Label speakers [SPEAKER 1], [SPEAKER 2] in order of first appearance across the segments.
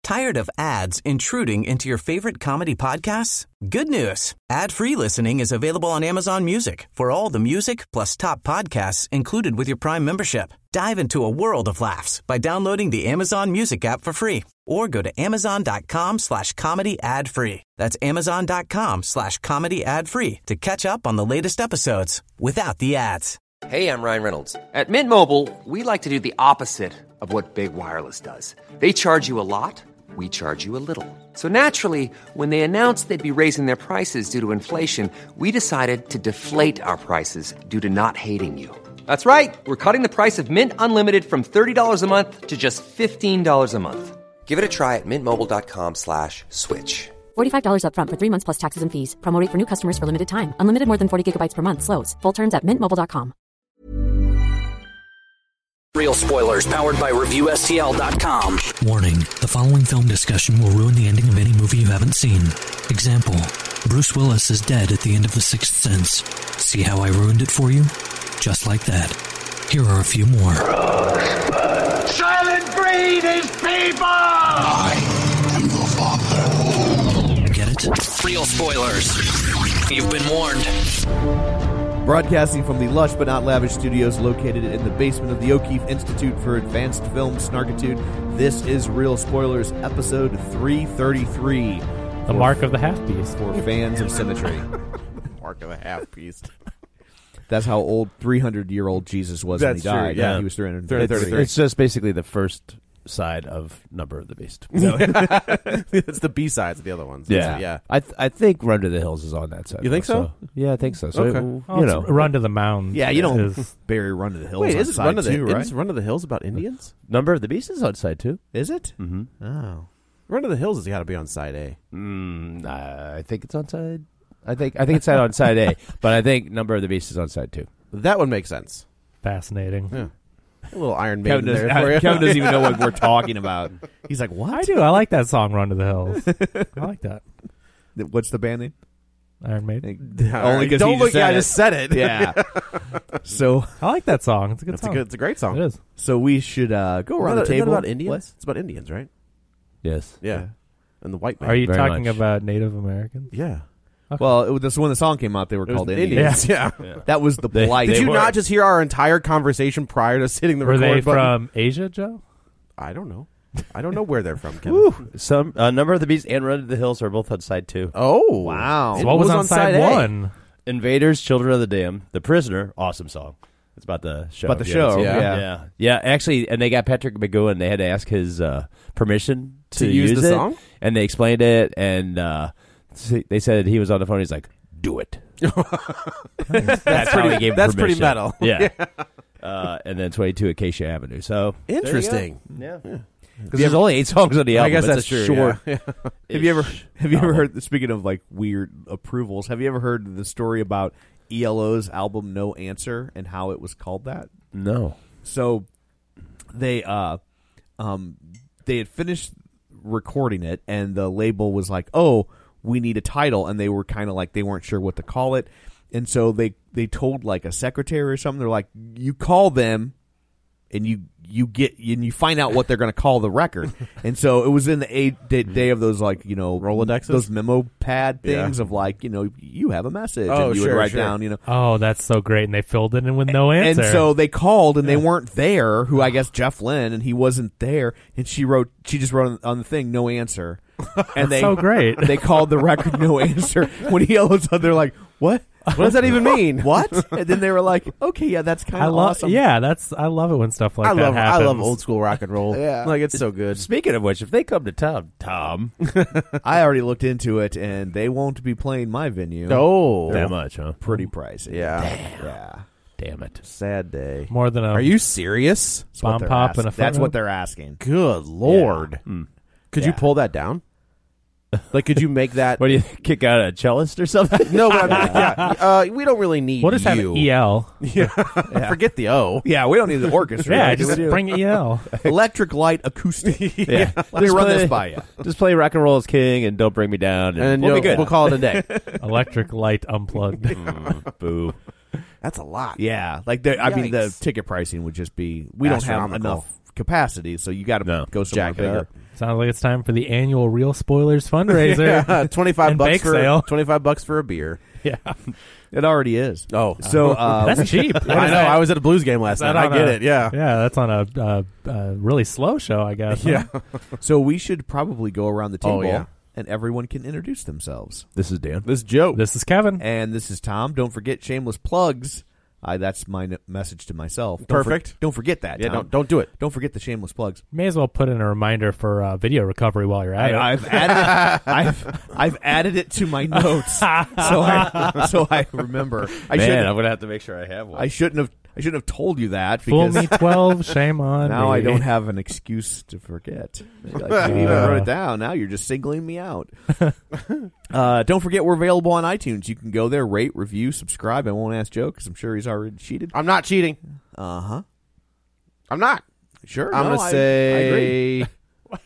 [SPEAKER 1] Tired of ads intruding into your favorite comedy podcasts? Good news. Ad-free listening is available on Amazon Music for all the music plus top podcasts included with your Prime membership. Dive into a world of laughs by downloading the Amazon Music app for free or go to amazon.com/comedy ad-free. That's amazon.com/comedy ad-free to catch up on the latest episodes without the ads.
[SPEAKER 2] Hey, I'm Ryan Reynolds. At Mint Mobile, we like to do the opposite of what Big Wireless does. They charge you a lot. We charge you a little. So naturally, when they announced they'd be raising their prices due to inflation, we decided to deflate our prices due to not hating you. That's right. We're cutting the price of Mint Unlimited from $30 a month to just $15 a month. Give it a try at mintmobile.com/switch.
[SPEAKER 3] $45 up front for 3 months plus taxes and fees. Promo rate for new customers for limited time. Unlimited more than 40 gigabytes per month. Slows full terms at mintmobile.com.
[SPEAKER 4] Real spoilers powered by ReviewSTL.com.
[SPEAKER 5] Warning, the following film discussion will ruin the ending of any movie you haven't seen. Example, Bruce Willis is dead at the end of The Sixth Sense. See how I ruined it for you? Just like that. Here are a few more.
[SPEAKER 6] Silent breed is people!
[SPEAKER 7] I am the father.
[SPEAKER 5] Get it?
[SPEAKER 4] Real spoilers. You've been warned.
[SPEAKER 8] Broadcasting from the lush but not lavish studios located in the basement of the O'Keefe Institute for Advanced Film Snarkitude, this is Real Spoilers, episode 333.
[SPEAKER 9] The Mark of the Half-Beast.
[SPEAKER 8] For fans of symmetry.
[SPEAKER 10] Mark of the Half-Beast.
[SPEAKER 8] That's how old 300-year-old Jesus was when he died.
[SPEAKER 10] True, yeah.
[SPEAKER 8] He was 333.
[SPEAKER 10] It's just basically the first side of Number of the Beast. It's the B-sides of the other ones.
[SPEAKER 9] Yeah.
[SPEAKER 10] I think Run to the Hills is on that side.
[SPEAKER 8] You think so?
[SPEAKER 10] Yeah, I think so. So
[SPEAKER 8] okay.
[SPEAKER 10] you know,
[SPEAKER 9] Run to the Mound.
[SPEAKER 8] Yeah, you don't bury Run to the Hills.
[SPEAKER 10] Wait,
[SPEAKER 8] on
[SPEAKER 10] is it
[SPEAKER 8] side
[SPEAKER 10] Run to the
[SPEAKER 8] two, right?
[SPEAKER 10] Is Run to the Hills about Indians? Number of the Beast is on side 2.
[SPEAKER 8] Is it?
[SPEAKER 10] Mm-hmm.
[SPEAKER 8] Oh.
[SPEAKER 10] Run to the Hills has got to be on side A. I think it's on side. I think it's on side A, but I think Number of the Beast is on side 2.
[SPEAKER 8] That would make sense.
[SPEAKER 9] Fascinating.
[SPEAKER 8] Yeah.
[SPEAKER 10] A little Iron Maiden
[SPEAKER 8] Kevin
[SPEAKER 10] there for you.
[SPEAKER 8] Kevin doesn't even know what we're talking about. He's like, what?
[SPEAKER 9] I do. I like that song, Run to the Hills. I like that.
[SPEAKER 8] What's the band name?
[SPEAKER 9] Iron Maiden.
[SPEAKER 8] Only because
[SPEAKER 10] Don't look.
[SPEAKER 8] I
[SPEAKER 10] just said it.
[SPEAKER 8] Yeah. So
[SPEAKER 9] I like that song. It's a good song.
[SPEAKER 10] It's a great song.
[SPEAKER 9] It is.
[SPEAKER 8] So we should go around the table.
[SPEAKER 10] Isn't it about Indians?
[SPEAKER 8] What?
[SPEAKER 10] It's about Indians, right?
[SPEAKER 5] Yes.
[SPEAKER 10] Yeah. And the white man.
[SPEAKER 9] Are you
[SPEAKER 5] Very
[SPEAKER 9] talking
[SPEAKER 5] much.
[SPEAKER 9] about Native Americans?
[SPEAKER 10] Yeah.
[SPEAKER 9] Okay.
[SPEAKER 8] Well, this when the song came out, they were called Indians.
[SPEAKER 10] Yeah.
[SPEAKER 8] That was the polite.
[SPEAKER 10] Did you not just hear our entire conversation prior to sitting the
[SPEAKER 9] Were
[SPEAKER 10] record
[SPEAKER 9] they
[SPEAKER 10] button?
[SPEAKER 9] from Asia, Joe?
[SPEAKER 10] I don't know. I don't know where they're from, Kevin.
[SPEAKER 5] Some Number of the Beast and Run to the Hills are both on side 2.
[SPEAKER 10] Oh.
[SPEAKER 8] Wow.
[SPEAKER 9] So what was on side
[SPEAKER 10] A?
[SPEAKER 9] 1?
[SPEAKER 5] Invaders, Children of the Dam, The Prisoner, awesome song. It's about the show.
[SPEAKER 8] About the
[SPEAKER 5] If you haven't
[SPEAKER 8] show,
[SPEAKER 5] seen it.
[SPEAKER 8] yeah.
[SPEAKER 5] Yeah, actually, and they got Patrick McGowan. They had to ask his permission to
[SPEAKER 10] use the
[SPEAKER 5] it,
[SPEAKER 10] song?
[SPEAKER 5] and they explained it, and they said he was on the phone. He's like, "Do it." That's how he gave
[SPEAKER 10] That's
[SPEAKER 5] permission.
[SPEAKER 10] pretty metal.
[SPEAKER 5] Yeah. And then 22 Acacia Avenue. So
[SPEAKER 10] Interesting.
[SPEAKER 5] Yeah. Because there's only 8 songs on the album.
[SPEAKER 10] I guess
[SPEAKER 5] It's
[SPEAKER 10] that's
[SPEAKER 5] a
[SPEAKER 10] true.
[SPEAKER 5] short.
[SPEAKER 10] Yeah.
[SPEAKER 8] Have you ever heard? Speaking of like weird approvals, have you ever heard the story about ELO's album No Answer and how it was called that?
[SPEAKER 5] No.
[SPEAKER 8] So they had finished recording it, and the label was like, "Oh, we need a title," and they were kind of like they weren't sure what to call it, and so they told like a secretary or something. They're like, "You call them, and you find out what they're going to call the record." And so it was in the day of those like
[SPEAKER 10] Rolodexes?
[SPEAKER 8] those memo pad things of like you have a message,
[SPEAKER 10] Oh,
[SPEAKER 8] and you would
[SPEAKER 10] sure,
[SPEAKER 8] write
[SPEAKER 10] sure.
[SPEAKER 8] down
[SPEAKER 9] Oh, that's so great. And they filled it in with no answer.
[SPEAKER 8] And so they called, and they weren't there. Who I guess Jeff Lynne, and he wasn't there. And she just wrote on the thing, no answer. And
[SPEAKER 9] so great.
[SPEAKER 8] They called the record No Answer. When he yells out, they're like, "What?
[SPEAKER 10] What does that even mean?
[SPEAKER 8] What?" And then they were like, "Okay, yeah, that's kind of awesome."
[SPEAKER 9] Yeah, I love it when stuff like that happens.
[SPEAKER 10] I love old school rock and roll.
[SPEAKER 8] Yeah.
[SPEAKER 10] Like it's so good.
[SPEAKER 5] Speaking of which, if they come to town, Tom,
[SPEAKER 8] I already looked into it, and they won't be playing my venue.
[SPEAKER 10] Oh,
[SPEAKER 5] that much, huh?
[SPEAKER 8] Pretty pricey.
[SPEAKER 10] Yeah.
[SPEAKER 8] Yeah.
[SPEAKER 5] Damn it.
[SPEAKER 10] Sad day.
[SPEAKER 9] More than a
[SPEAKER 10] Are you serious?
[SPEAKER 8] That's what
[SPEAKER 9] bomb
[SPEAKER 8] they're
[SPEAKER 9] pop
[SPEAKER 8] asking.
[SPEAKER 9] and a
[SPEAKER 8] That's
[SPEAKER 9] photo?
[SPEAKER 8] what they're asking.
[SPEAKER 10] Good Lord.
[SPEAKER 5] Yeah.
[SPEAKER 10] Could you pull that down? Like, could you make that?
[SPEAKER 5] What do you kick out a cellist or something?
[SPEAKER 10] No, but we don't really need
[SPEAKER 9] What does have
[SPEAKER 10] you.
[SPEAKER 9] EL?
[SPEAKER 10] Forget the O.
[SPEAKER 8] Yeah, we don't need the orchestra.
[SPEAKER 9] Yeah,
[SPEAKER 8] right?
[SPEAKER 9] just bring EL.
[SPEAKER 8] Electric light acoustic.
[SPEAKER 5] Yeah.
[SPEAKER 8] Let me run this by you.
[SPEAKER 5] Just play Rock and Roll is King and Don't Bring Me Down, and we'll be good.
[SPEAKER 10] We'll call it a day.
[SPEAKER 9] Electric light unplugged.
[SPEAKER 5] Boo.
[SPEAKER 10] That's a lot.
[SPEAKER 8] Yeah, like I mean, the
[SPEAKER 10] Yikes.
[SPEAKER 8] ticket pricing would just be. We don't have
[SPEAKER 10] Astronomical.
[SPEAKER 8] enough capacity, so you got to go somewhere
[SPEAKER 10] jack it
[SPEAKER 8] bigger.
[SPEAKER 10] up.
[SPEAKER 9] Sounds like it's time for the annual Real Spoilers fundraiser.
[SPEAKER 10] Yeah, $25
[SPEAKER 9] bake
[SPEAKER 10] for
[SPEAKER 9] sale.
[SPEAKER 10] $25 for a beer.
[SPEAKER 9] Yeah,
[SPEAKER 8] It already is.
[SPEAKER 10] Oh,
[SPEAKER 8] So
[SPEAKER 9] that's cheap.
[SPEAKER 10] I know. I was at a Blues game last night. I get it. Yeah.
[SPEAKER 9] Yeah, that's on a really slow show, I guess.
[SPEAKER 10] Yeah.
[SPEAKER 8] So we should probably go around the table,
[SPEAKER 10] yeah.
[SPEAKER 8] and everyone can introduce themselves.
[SPEAKER 10] This is Dan. This is Joe.
[SPEAKER 9] This is Kevin.
[SPEAKER 8] And this is Tom. Don't forget shameless plugs. That's my message to myself.
[SPEAKER 10] Perfect.
[SPEAKER 8] Don't forget that.
[SPEAKER 10] Yeah,
[SPEAKER 8] Tom.
[SPEAKER 10] don't do it.
[SPEAKER 8] Don't forget the shameless plugs.
[SPEAKER 9] May as well put in a reminder for video recovery while you're at it.
[SPEAKER 8] I've added I've added it to my notes, so I remember.
[SPEAKER 10] I'm gonna have to make sure I have one.
[SPEAKER 8] I shouldn't have told you that.
[SPEAKER 9] Fool
[SPEAKER 8] Because
[SPEAKER 9] me 12, shame on
[SPEAKER 8] now
[SPEAKER 9] me.
[SPEAKER 8] I don't have an excuse to forget. I even wrote it down. Now you're just singling me out. Don't forget we're available on iTunes. You can go there, rate, review, subscribe. I won't ask Joe because I'm sure he's already cheated.
[SPEAKER 10] I'm not cheating.
[SPEAKER 8] I'm
[SPEAKER 10] not.
[SPEAKER 8] Sure.
[SPEAKER 10] I'm
[SPEAKER 8] no,
[SPEAKER 10] gonna
[SPEAKER 8] I
[SPEAKER 10] say
[SPEAKER 8] agree.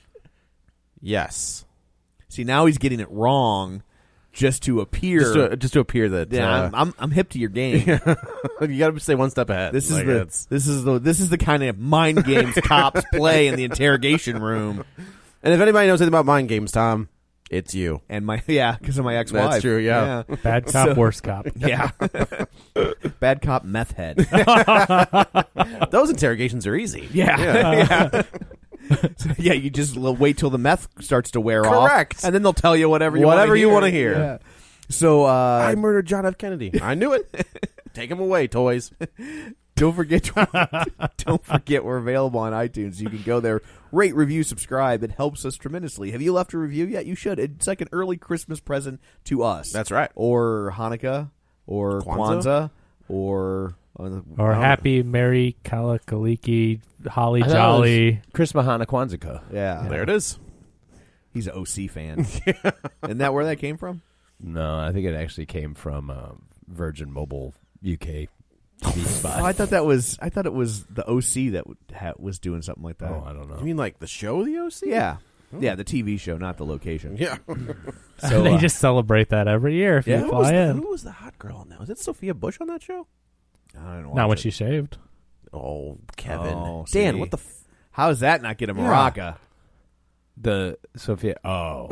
[SPEAKER 10] yes.
[SPEAKER 8] See, now he's getting it wrong just to appear.
[SPEAKER 10] Just to appear that.
[SPEAKER 8] Yeah, I'm hip to your game.
[SPEAKER 10] You got to stay one step ahead.
[SPEAKER 8] This is the kind of mind games cops play in the interrogation room.
[SPEAKER 10] And if anybody knows anything about mind games, Tom, it's you.
[SPEAKER 8] And because of my ex-wife.
[SPEAKER 10] That's true. Yeah.
[SPEAKER 9] Bad cop, worst cop.
[SPEAKER 8] Yeah. Bad cop, meth head.
[SPEAKER 10] Those interrogations are easy.
[SPEAKER 8] Yeah. Yeah, you just wait till the meth starts to wear off.
[SPEAKER 10] Correct.
[SPEAKER 8] And then they'll tell you whatever you
[SPEAKER 10] want to hear.
[SPEAKER 8] Yeah. So
[SPEAKER 10] I murdered John F. Kennedy. I knew it. Take him away, toys.
[SPEAKER 8] Don't forget we're available on iTunes. You can go there, rate, review, subscribe. It helps us tremendously. Have you left a review yet? You should. It's like an early Christmas present to us.
[SPEAKER 10] That's right.
[SPEAKER 8] Or Hanukkah, or Kwanzaa, or
[SPEAKER 9] Happy, Merry, Kalakaliki, Holly Jolly.
[SPEAKER 10] Chris Mahana Kwanzaa.
[SPEAKER 8] Yeah.
[SPEAKER 10] There it is.
[SPEAKER 8] He's an OC fan. Isn't that where that came from?
[SPEAKER 10] No, I think it actually came from Virgin Mobile UK TV spot.
[SPEAKER 8] I thought it was the OC that was doing something like that.
[SPEAKER 10] Oh, I don't know. You mean like the show, The OC?
[SPEAKER 8] Yeah. Yeah, the TV show, not the location.
[SPEAKER 10] Yeah.
[SPEAKER 9] So they just celebrate that every year if you fly in.
[SPEAKER 10] Who was the hot girl now? Is it Sophia Bush on that show?
[SPEAKER 8] I don't know.
[SPEAKER 9] Not when she shaved.
[SPEAKER 10] Oh, Kevin.
[SPEAKER 8] Oh,
[SPEAKER 10] Dan,
[SPEAKER 8] see.
[SPEAKER 10] what the
[SPEAKER 8] How does that not get a maraca?
[SPEAKER 10] The Sophia. Oh.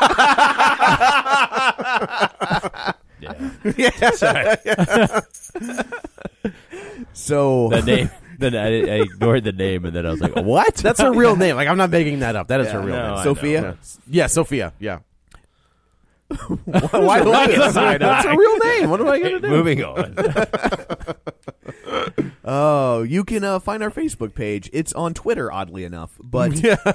[SPEAKER 8] Yeah. Sorry. So
[SPEAKER 10] the name. Then I ignored the name, and then I was like, "What? That's her real name." Like I'm not making that up. That is her real name.
[SPEAKER 8] Sophia.
[SPEAKER 10] Yeah, Sophia. Yeah.
[SPEAKER 8] Why do I get side eye?
[SPEAKER 10] That's her real name. What am I going to do?
[SPEAKER 9] Moving on.
[SPEAKER 8] Oh, you can find our Facebook page. It's on Twitter, oddly enough, but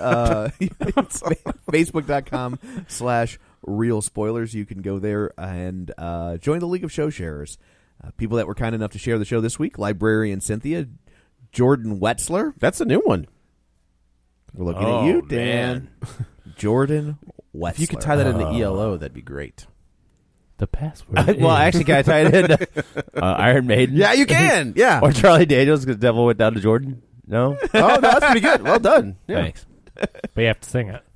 [SPEAKER 8] Facebook.com/Real Spoilers. You can go there and join the League of Show Sharers. People that were kind enough to share the show this week: Librarian Cynthia, Jordan Wetzler.
[SPEAKER 10] That's a new one.
[SPEAKER 8] We're looking at you, Dan. Jordan Wetzler.
[SPEAKER 10] If you could tie that into ELO, that'd be great.
[SPEAKER 9] The password.
[SPEAKER 10] Well, actually, can I tie it into Iron Maiden? Yeah, you can. Yeah. Or Charlie Daniels because Devil Went Down to Jordan? No? Oh, no, that's pretty good. Well done. Yeah.
[SPEAKER 9] Thanks. But you have to sing it.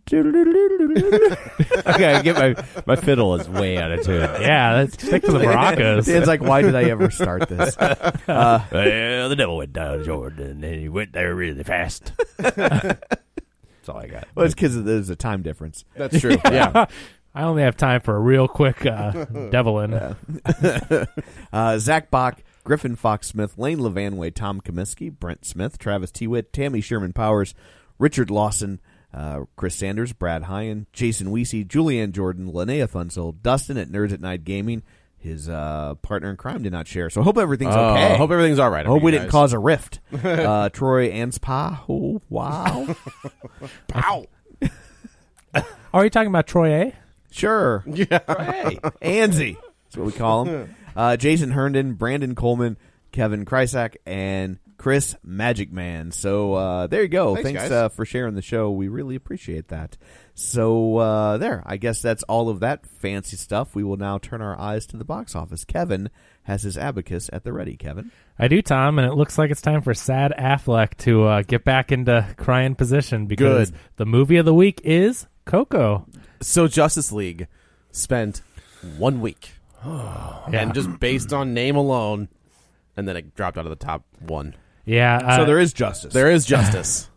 [SPEAKER 10] Okay, get my fiddle is way out of tune.
[SPEAKER 9] Yeah, let's stick to the maracas.
[SPEAKER 8] Dan's like, why did I ever start this?
[SPEAKER 10] Well, the devil went down to Jordan, and he went there really fast. That's all I got.
[SPEAKER 8] Well, it's because there's a time difference.
[SPEAKER 10] That's true. Yeah.
[SPEAKER 9] I only have time for a real quick devilin.
[SPEAKER 8] Zach Bach, Griffin Fox Smith, Lane Levanway, Tom Comiskey, Brent Smith, Travis Tewitt, Tammy Sherman Powers, Richard Lawson, Chris Sanders, Brad Hyan, Jason Weesey, Julianne Jordan, Linnea Thunsell, Dustin at Nerds at Night Gaming. His partner in crime did not share, so I hope everything's okay.
[SPEAKER 10] I hope everything's all right.
[SPEAKER 8] I hope we didn't cause a rift. Troy Anspa. Oh, wow.
[SPEAKER 10] Pow.
[SPEAKER 9] Are you talking about Troy A?
[SPEAKER 8] Sure.
[SPEAKER 10] Yeah.
[SPEAKER 8] Hey, Anzi. That's what we call him. Jason Herndon, Brandon Coleman, Kevin Krysak, and Chris Magic Man. So there you go. Thanks for sharing the show. We really appreciate that. So there. I guess that's all of that fancy stuff. We will now turn our eyes to the box office. Kevin has his abacus at the ready. Kevin?
[SPEAKER 9] I do, Tom, and it looks like it's time for Sad Affleck to get back into crying position because the movie of the week is Coco.
[SPEAKER 10] So Justice League spent 1 week. And just based on name alone, and then it dropped out of the top one.
[SPEAKER 9] Yeah.
[SPEAKER 8] So there is justice.
[SPEAKER 10] There is justice.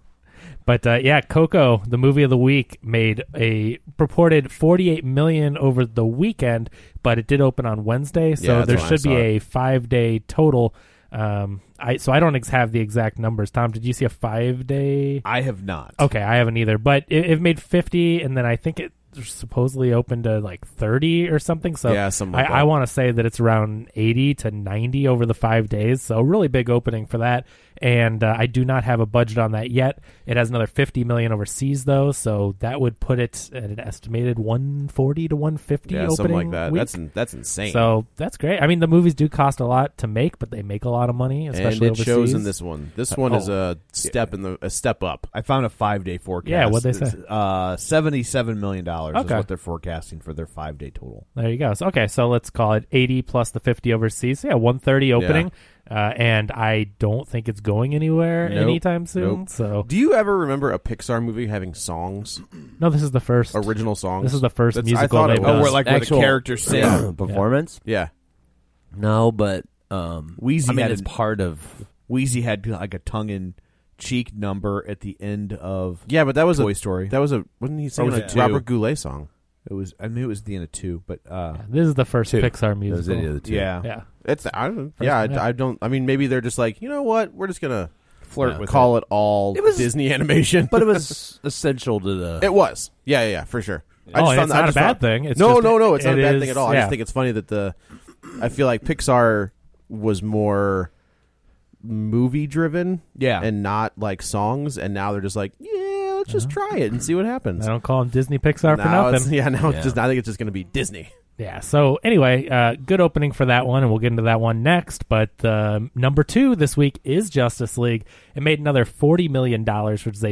[SPEAKER 9] But yeah, Coco, the movie of the week, made a purported $48 million over the weekend, but it did open on Wednesday, so there should be a 5-day total. So I don't have the exact numbers. Tom, did you see a 5-day?
[SPEAKER 8] I have not.
[SPEAKER 9] Okay, I haven't either. But it made 50, and then I think it supposedly opened to like 30 or something. So
[SPEAKER 11] yeah, something like that.
[SPEAKER 9] I want to say that it's around 80 to 90 over the 5 days. So really big opening for that. And I do not have a budget on that yet. It has another $50 million overseas though, so that would put it at an estimated 140 to 150 opening
[SPEAKER 11] something like that.
[SPEAKER 9] Week.
[SPEAKER 11] That's insane.
[SPEAKER 9] So that's great. I mean, the movies do cost a lot to make, but they make a lot of money, especially
[SPEAKER 11] and it
[SPEAKER 9] overseas.
[SPEAKER 11] shows in this one. This one is a step up.
[SPEAKER 8] I found a 5-day forecast.
[SPEAKER 9] Yeah, what'd they say?
[SPEAKER 8] $77 million is
[SPEAKER 9] Okay.
[SPEAKER 8] what they're forecasting for their 5-day total.
[SPEAKER 9] There you go. So let's call it 80 plus the 50 overseas. So 130 opening. And I don't think it's going anywhere anytime soon.
[SPEAKER 11] Nope.
[SPEAKER 9] So,
[SPEAKER 11] do you ever remember a Pixar movie having songs?
[SPEAKER 9] No, this is the first
[SPEAKER 11] original songs.
[SPEAKER 9] This is the first musical.
[SPEAKER 11] I thought
[SPEAKER 9] they've done.
[SPEAKER 8] where the characters sing
[SPEAKER 10] performance.
[SPEAKER 11] Yeah.
[SPEAKER 10] No, but
[SPEAKER 8] Wheezy.
[SPEAKER 10] I mean,
[SPEAKER 8] had
[SPEAKER 10] it's part of.
[SPEAKER 8] Wheezy had like a tongue-in-cheek number at the end of
[SPEAKER 11] but that was
[SPEAKER 8] Toy Story.
[SPEAKER 11] That was wasn't he singing a Robert Goulet song?
[SPEAKER 8] It was. I knew it was the end of 2, but
[SPEAKER 9] this is the first Pixar musical.
[SPEAKER 10] That was the
[SPEAKER 8] Yeah.
[SPEAKER 11] It's I don't. I mean, maybe they're just like, you know what? We're just gonna
[SPEAKER 8] flirt with
[SPEAKER 11] call it all Disney animation,
[SPEAKER 10] but it was essential to the.
[SPEAKER 11] It was. Yeah, for sure.
[SPEAKER 9] It's not a bad thing. It's
[SPEAKER 11] no,
[SPEAKER 9] just,
[SPEAKER 11] it's not a bad thing at all. I just think it's funny that I feel like Pixar was more movie driven, and not like songs, and now they're just like, let's just try it and see what happens.
[SPEAKER 9] I don't call them Disney Pixar for nothing.
[SPEAKER 11] It's just. I think it's just going to be Disney.
[SPEAKER 9] Yeah. So anyway, good opening for that one, and we'll get into that one next. But number 2 this week is Justice League. It made another $40 million, which is a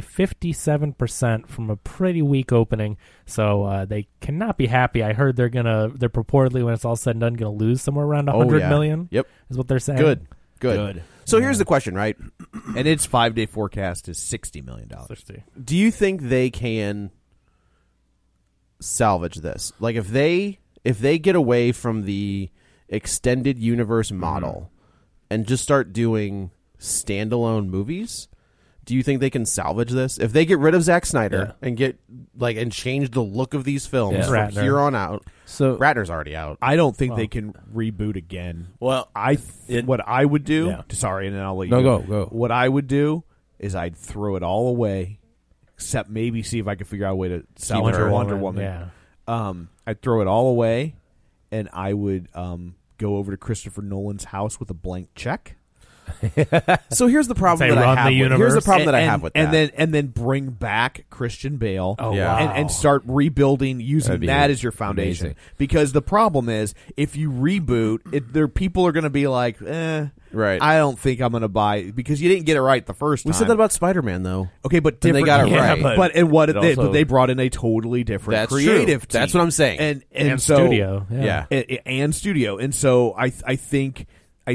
[SPEAKER 9] 57% from a pretty weak opening. So they cannot be happy. I heard they're purportedly, when it's all said and done, going to lose somewhere around $100 million.
[SPEAKER 11] Yep,
[SPEAKER 9] is what they're saying.
[SPEAKER 11] Good. So here's the question, right?
[SPEAKER 8] And its 5-day forecast is $60 million.
[SPEAKER 11] Do you think they can salvage this? Like if they get away from the extended universe model and just start doing standalone movies, do you think they can salvage this? If they get rid of Zack Snyder and get and change the look of these films from here on out. So Ratner's already out.
[SPEAKER 8] I don't think they can reboot again.
[SPEAKER 10] Well,
[SPEAKER 8] what I would do. Sorry, and then I'll let you
[SPEAKER 10] go.
[SPEAKER 8] What I would do is I'd throw it all away, except maybe see if I could figure out a way to salvage Wonder Woman.
[SPEAKER 9] Yeah.
[SPEAKER 8] I'd throw it all away, and I would go over to Christopher Nolan's house with a blank check.
[SPEAKER 11] So here's the problem that I have. Here's the problem that I have with that.
[SPEAKER 8] And then bring back Christian Bale.
[SPEAKER 9] Oh, wow.
[SPEAKER 8] and start rebuilding using that as your foundation.
[SPEAKER 10] Amazing.
[SPEAKER 8] Because the problem is, if you reboot, people are going to be like,
[SPEAKER 11] right.
[SPEAKER 8] I don't think I'm going to buy because you didn't get it right the first time.
[SPEAKER 11] We said that about Spider-Man, though.
[SPEAKER 8] Okay, but
[SPEAKER 11] they got it right.
[SPEAKER 8] But they brought in a totally different creative team.
[SPEAKER 11] That's what I'm saying.
[SPEAKER 8] And so,
[SPEAKER 9] studio.
[SPEAKER 8] And studio. And so I think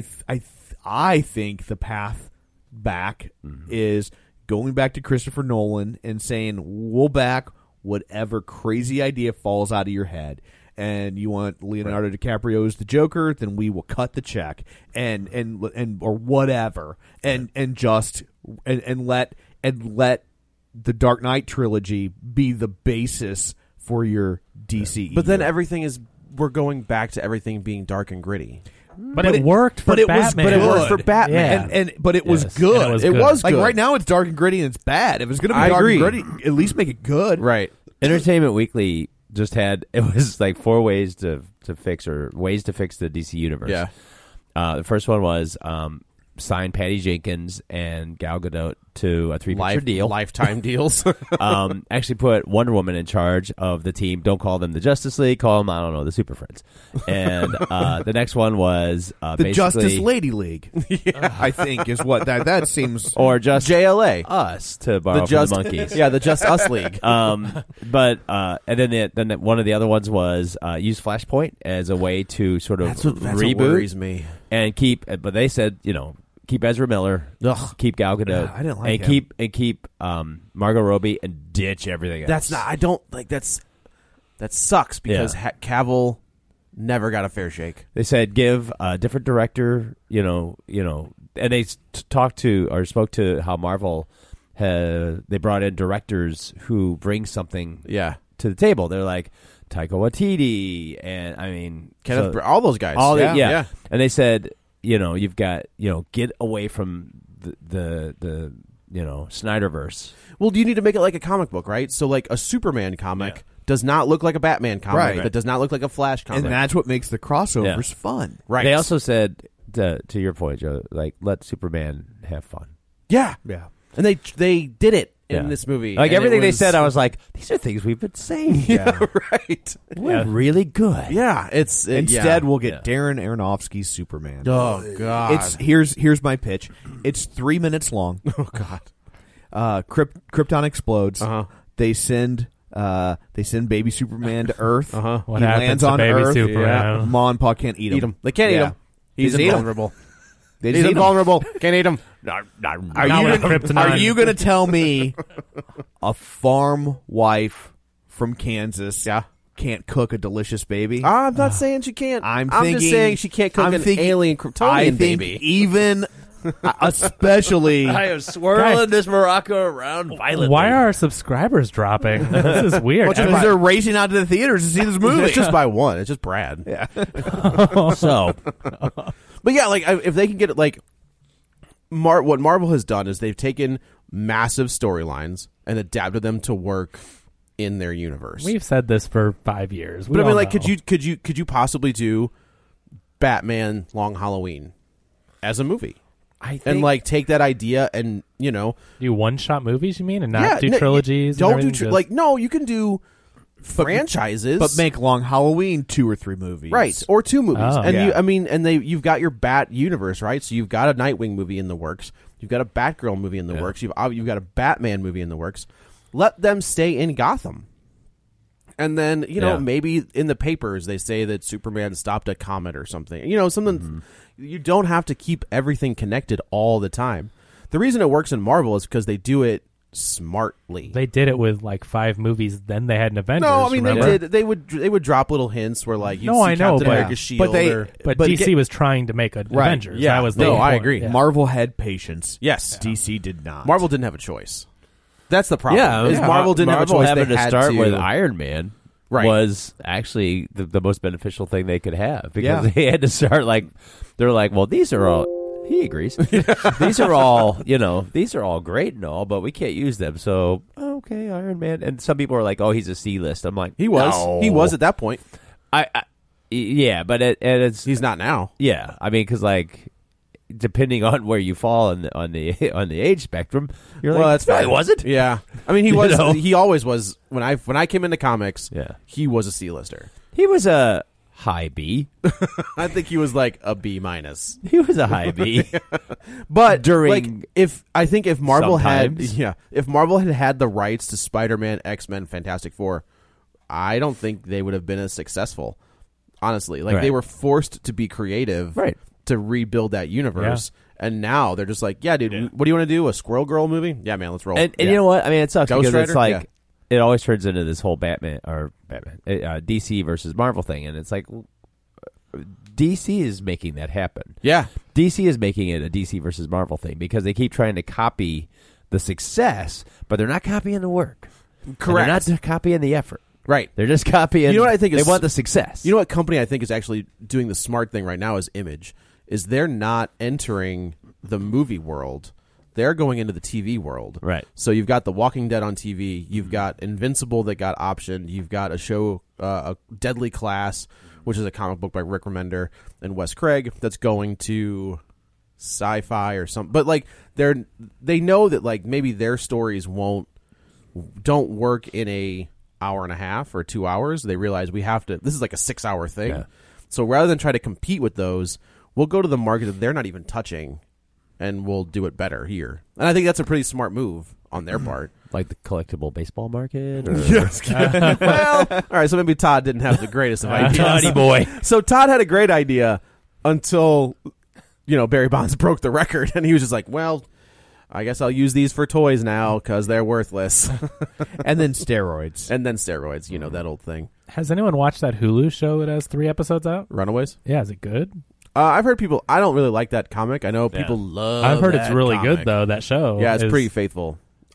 [SPEAKER 8] the path back is going back to Christopher Nolan and saying, we'll back whatever crazy idea falls out of your head. And you want Leonardo DiCaprio as the Joker, then we will cut the check and or whatever, and let the Dark Knight trilogy be the basis for your DCEU.
[SPEAKER 11] But then we're going back to everything being dark and gritty.
[SPEAKER 9] But it worked for Batman.
[SPEAKER 11] It worked for Batman.
[SPEAKER 8] Yeah. But it was good.
[SPEAKER 11] It was
[SPEAKER 8] like
[SPEAKER 11] good.
[SPEAKER 8] right now it's dark and gritty and it's bad. If it's going to be dark and gritty, at least make it good.
[SPEAKER 11] Right.
[SPEAKER 10] Entertainment Weekly just had it was like 4 ways to fix the DC universe.
[SPEAKER 11] Yeah.
[SPEAKER 10] The first one was sign Patty Jenkins and Gal Gadot to a 3-picture deal.
[SPEAKER 11] Lifetime deals.
[SPEAKER 10] Actually put Wonder Woman in charge of the team. Don't call them the Justice League. Call them, I don't know, the Super Friends. And the next one was
[SPEAKER 8] the Justice Lady League. I think is what that seems.
[SPEAKER 10] Or just
[SPEAKER 11] JLA.
[SPEAKER 10] Us, to borrow from the monkeys.
[SPEAKER 11] Yeah, the Just Us League.
[SPEAKER 10] But and then one of the other ones was use Flashpoint as a way to sort of reboot.
[SPEAKER 11] What worries me.
[SPEAKER 10] And but they said, keep Ezra Miller, keep Gal Gadot,
[SPEAKER 8] I didn't like him.
[SPEAKER 10] keep Margot Robbie, and ditch everything else.
[SPEAKER 11] That sucks because Cavill never got a fair shake.
[SPEAKER 10] They said give a different director, and they spoke to how Marvel they brought in directors who bring something
[SPEAKER 11] Yeah.
[SPEAKER 10] to the table. They're like Taika Waititi and I mean
[SPEAKER 11] Kenneth all those guys.
[SPEAKER 10] all
[SPEAKER 11] yeah.
[SPEAKER 10] yeah. And they said, you've got get away from the Snyderverse.
[SPEAKER 11] Well, do you need to make it like a comic book, right? So like a Superman comic does not look like a Batman comic.
[SPEAKER 8] Right.
[SPEAKER 11] That does not look like a Flash comic.
[SPEAKER 8] And that's what makes the crossovers fun.
[SPEAKER 11] Right.
[SPEAKER 10] They also said to your point, Joe, like let Superman have fun.
[SPEAKER 11] Yeah.
[SPEAKER 8] Yeah.
[SPEAKER 11] And they did it in this movie.
[SPEAKER 10] Like
[SPEAKER 11] and
[SPEAKER 10] everything
[SPEAKER 11] it
[SPEAKER 10] they
[SPEAKER 11] was-
[SPEAKER 10] said, I was like, these are things we've been saying.
[SPEAKER 11] Yeah, right.
[SPEAKER 10] We're really good.
[SPEAKER 11] Yeah,
[SPEAKER 8] Instead, we'll get Darren Aronofsky's Superman.
[SPEAKER 11] Oh God!
[SPEAKER 8] Here's my pitch. It's 3 minutes long.
[SPEAKER 11] Oh God!
[SPEAKER 8] Krypton explodes. They send baby Superman to Earth.
[SPEAKER 9] What
[SPEAKER 8] he
[SPEAKER 9] happens
[SPEAKER 8] lands
[SPEAKER 9] to
[SPEAKER 8] on
[SPEAKER 9] baby
[SPEAKER 8] Earth.
[SPEAKER 9] Superman?
[SPEAKER 8] Ma and Pa can't eat him.
[SPEAKER 11] They can't eat him. He's
[SPEAKER 8] They eat him.
[SPEAKER 11] invulnerable.
[SPEAKER 8] They
[SPEAKER 11] He's
[SPEAKER 8] just eat him.
[SPEAKER 11] invulnerable. Can't eat him.
[SPEAKER 8] Are you going to tell me a farm wife from Kansas can't cook a delicious baby?
[SPEAKER 11] I'm not saying she can't.
[SPEAKER 8] I'm
[SPEAKER 11] just
[SPEAKER 8] thinking-
[SPEAKER 11] saying she can't cook
[SPEAKER 8] I'm
[SPEAKER 11] an
[SPEAKER 8] thinking-
[SPEAKER 11] alien
[SPEAKER 8] I
[SPEAKER 11] Kryptonian
[SPEAKER 8] think
[SPEAKER 11] baby.
[SPEAKER 8] even, especially,
[SPEAKER 10] I am swirling this Morocco around violently.
[SPEAKER 9] Why are our subscribers dropping? This is weird.
[SPEAKER 8] because they're racing out to the theaters to see this movie.
[SPEAKER 11] It's just by one. It's just Brad.
[SPEAKER 8] Yeah.
[SPEAKER 10] So,
[SPEAKER 11] But yeah, like if they can get it, like what Marvel has done is they've taken massive storylines and adapted them to work in their universe.
[SPEAKER 9] We've said this for 5 years.
[SPEAKER 11] But I mean, like, could you possibly do Batman Long Halloween as a movie?
[SPEAKER 10] I think,
[SPEAKER 11] And like take that idea and
[SPEAKER 9] do one-shot movies, you mean, and not do trilogies?
[SPEAKER 11] Don't
[SPEAKER 9] and
[SPEAKER 11] do
[SPEAKER 9] everything?
[SPEAKER 11] no. You can do franchises,
[SPEAKER 8] But make Long Halloween 2 or 3 movies.
[SPEAKER 11] right or 2 movies.
[SPEAKER 9] Oh.
[SPEAKER 11] And
[SPEAKER 8] Yeah.
[SPEAKER 11] you've got your Bat universe, right? So you've got a Nightwing movie in the works. You've got a Batgirl movie in the works. You've got a Batman movie in the works. Let them stay in Gotham. And then, maybe in the papers they say that Superman stopped a comet or something. Something. You don't have to keep everything connected all the time. The reason it works in Marvel is because they do it smartly.
[SPEAKER 9] They did it with like 5 movies. Then they had an Avengers.
[SPEAKER 11] No, I mean
[SPEAKER 9] remember?
[SPEAKER 11] they would drop little hints where like you
[SPEAKER 9] No,
[SPEAKER 11] see
[SPEAKER 9] I know,
[SPEAKER 11] Captain
[SPEAKER 9] but-
[SPEAKER 11] America's shield.
[SPEAKER 9] But DC was trying to make Avengers.
[SPEAKER 11] Yeah.
[SPEAKER 9] That was the
[SPEAKER 11] No,
[SPEAKER 9] whole
[SPEAKER 11] I
[SPEAKER 9] point.
[SPEAKER 11] agree.
[SPEAKER 9] Yeah.
[SPEAKER 8] Marvel had patience.
[SPEAKER 11] Yes,
[SPEAKER 8] DC did not.
[SPEAKER 11] Marvel didn't have a choice. That's the problem.
[SPEAKER 10] yeah,
[SPEAKER 11] is Marvel didn't have a choice.
[SPEAKER 10] having
[SPEAKER 11] They
[SPEAKER 10] to
[SPEAKER 11] had
[SPEAKER 10] start
[SPEAKER 11] to
[SPEAKER 10] with Iron Man.
[SPEAKER 11] Right.
[SPEAKER 10] Was actually the most beneficial thing they could have because
[SPEAKER 8] Yeah.
[SPEAKER 10] they had to start they're like, well, these are all. He agrees. These are all these are all great and all, but we can't use them. So okay, Iron Man. And some people are like, oh, he's a C-list. I'm like,
[SPEAKER 11] He was.
[SPEAKER 10] no.
[SPEAKER 11] He was at that point.
[SPEAKER 10] Yeah, but it's
[SPEAKER 11] He's not now.
[SPEAKER 10] yeah. I mean, because depending on where you fall on the age spectrum, you're
[SPEAKER 11] Well,
[SPEAKER 10] like,
[SPEAKER 11] that's
[SPEAKER 10] no,
[SPEAKER 11] fine.
[SPEAKER 10] he wasn't.
[SPEAKER 11] Yeah, I mean, he
[SPEAKER 10] You
[SPEAKER 11] was.
[SPEAKER 10] know?
[SPEAKER 11] He always was. When I came into comics,
[SPEAKER 10] Yeah.
[SPEAKER 11] he was a C-lister.
[SPEAKER 10] He was a high B.
[SPEAKER 11] I think he was like a B minus.
[SPEAKER 10] He was a high B.
[SPEAKER 11] But
[SPEAKER 10] During
[SPEAKER 11] like, if Marvel
[SPEAKER 10] sometimes.
[SPEAKER 11] if Marvel had the rights to Spider-Man, X-Men, Fantastic Four, I don't think they would have been as successful. Honestly, like they
[SPEAKER 10] Right.
[SPEAKER 11] were forced to be creative,
[SPEAKER 10] Right.
[SPEAKER 11] to rebuild that universe. And now they're just like, yeah, dude, what do you want to do? A Squirrel Girl movie? Yeah, man, let's roll.
[SPEAKER 10] And you know what? I mean, it sucks
[SPEAKER 11] Ghost
[SPEAKER 10] because it's
[SPEAKER 11] Rider?
[SPEAKER 10] like it always turns into this whole DC versus Marvel thing, and it's like DC is making that happen.
[SPEAKER 11] Yeah.
[SPEAKER 10] DC is making it a DC versus Marvel thing because they keep trying to copy the success, but they're not copying the work.
[SPEAKER 11] Correct.
[SPEAKER 10] And they're not copying the effort.
[SPEAKER 11] Right.
[SPEAKER 10] They're just copying.
[SPEAKER 11] You know what I think
[SPEAKER 10] they
[SPEAKER 11] is-
[SPEAKER 10] want the success.
[SPEAKER 11] You know what company I think is actually doing the smart thing right now is Image. Is they're not entering the movie world. They're going into the TV world.
[SPEAKER 10] Right.
[SPEAKER 11] So you've got The Walking Dead on TV. You've got Invincible that got optioned. You've got a show, a Deadly Class, which is a comic book by Rick Remender and Wes Craig that's going to Sci-Fi or something. But like they know that like maybe their stories don't work in a hour and a half or 2 hours. They realize this is like a 6-hour thing.
[SPEAKER 10] Yeah.
[SPEAKER 11] So rather than try to compete with those, we'll go to the market that they're not even touching and we'll do it better here. And I think that's a pretty smart move on their part.
[SPEAKER 10] like the collectible baseball market? Or?
[SPEAKER 11] Yes. Well, all right, so maybe Todd didn't have the greatest of ideas.
[SPEAKER 10] Toddy boy.
[SPEAKER 11] So Todd had a great idea until, Barry Bonds broke the record and he was just like, well, I guess I'll use these for toys now because they're worthless.
[SPEAKER 8] And then steroids.
[SPEAKER 11] And then steroids, that old thing.
[SPEAKER 9] Has anyone watched that Hulu show that has 3 episodes out?
[SPEAKER 11] Runaways?
[SPEAKER 9] Yeah, is it good?
[SPEAKER 11] I've heard people, I don't really like that comic. I know people love
[SPEAKER 9] I've heard it's
[SPEAKER 11] that
[SPEAKER 9] really
[SPEAKER 11] comic.
[SPEAKER 9] good, though, that show.
[SPEAKER 11] Yeah, it's pretty faithful.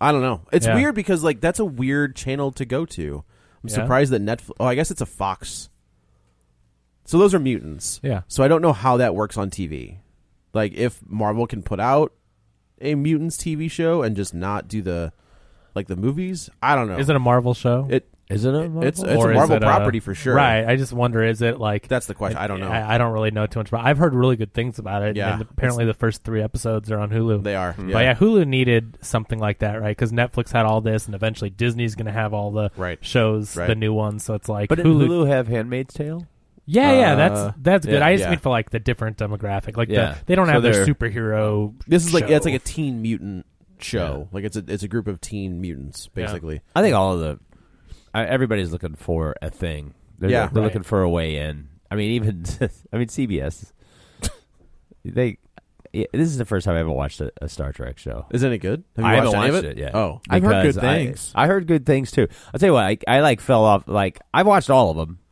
[SPEAKER 11] I don't know. It's
[SPEAKER 9] Yeah.
[SPEAKER 11] weird because like that's a weird channel to go to. I'm
[SPEAKER 9] Yeah.
[SPEAKER 11] surprised that Netflix. Oh, I guess it's a Fox. So those are mutants.
[SPEAKER 9] Yeah.
[SPEAKER 11] So I don't know how that works on TV. Like if Marvel can put out a mutants TV show and just not do the movies. I don't know.
[SPEAKER 9] Is it a Marvel show?
[SPEAKER 10] Is it a Marvel?
[SPEAKER 11] It's a
[SPEAKER 9] Or is
[SPEAKER 11] Marvel
[SPEAKER 9] it
[SPEAKER 11] property for sure.
[SPEAKER 9] Right. I just wonder, is it like...
[SPEAKER 11] That's the question. I don't know.
[SPEAKER 9] I don't really know too much about it. I've heard really good things about it.
[SPEAKER 11] Yeah.
[SPEAKER 9] And apparently the first 3 episodes are on Hulu.
[SPEAKER 11] They are.
[SPEAKER 9] But yeah, Hulu needed something like that, right? Because Netflix had all this, and eventually Disney's going to have all the shows, the new ones. So it's like...
[SPEAKER 10] But didn't Hulu have Handmaid's Tale?
[SPEAKER 9] Yeah, that's good.
[SPEAKER 10] yeah,
[SPEAKER 9] I just mean for like the different demographic. Like
[SPEAKER 10] Yeah.
[SPEAKER 9] they don't
[SPEAKER 10] So
[SPEAKER 9] have their
[SPEAKER 10] they're-
[SPEAKER 9] superhero
[SPEAKER 11] This is like
[SPEAKER 9] show.
[SPEAKER 11] it's like a teen mutant show. Like it's a group of teen mutants basically.
[SPEAKER 10] I think all of the everybody's looking for a thing. They're
[SPEAKER 11] Right.
[SPEAKER 10] looking for a way in. I mean, even CBS. This is the first time I ever watched a Star Trek show.
[SPEAKER 11] Isn't it good? Have you
[SPEAKER 10] I
[SPEAKER 11] watched
[SPEAKER 10] haven't
[SPEAKER 11] any of
[SPEAKER 10] watched
[SPEAKER 11] it?
[SPEAKER 10] it yet.
[SPEAKER 11] Oh,
[SPEAKER 8] I've heard
[SPEAKER 10] because
[SPEAKER 8] good things.
[SPEAKER 10] I heard good things too. I'll tell you what. I like fell off. Like I've watched all of them,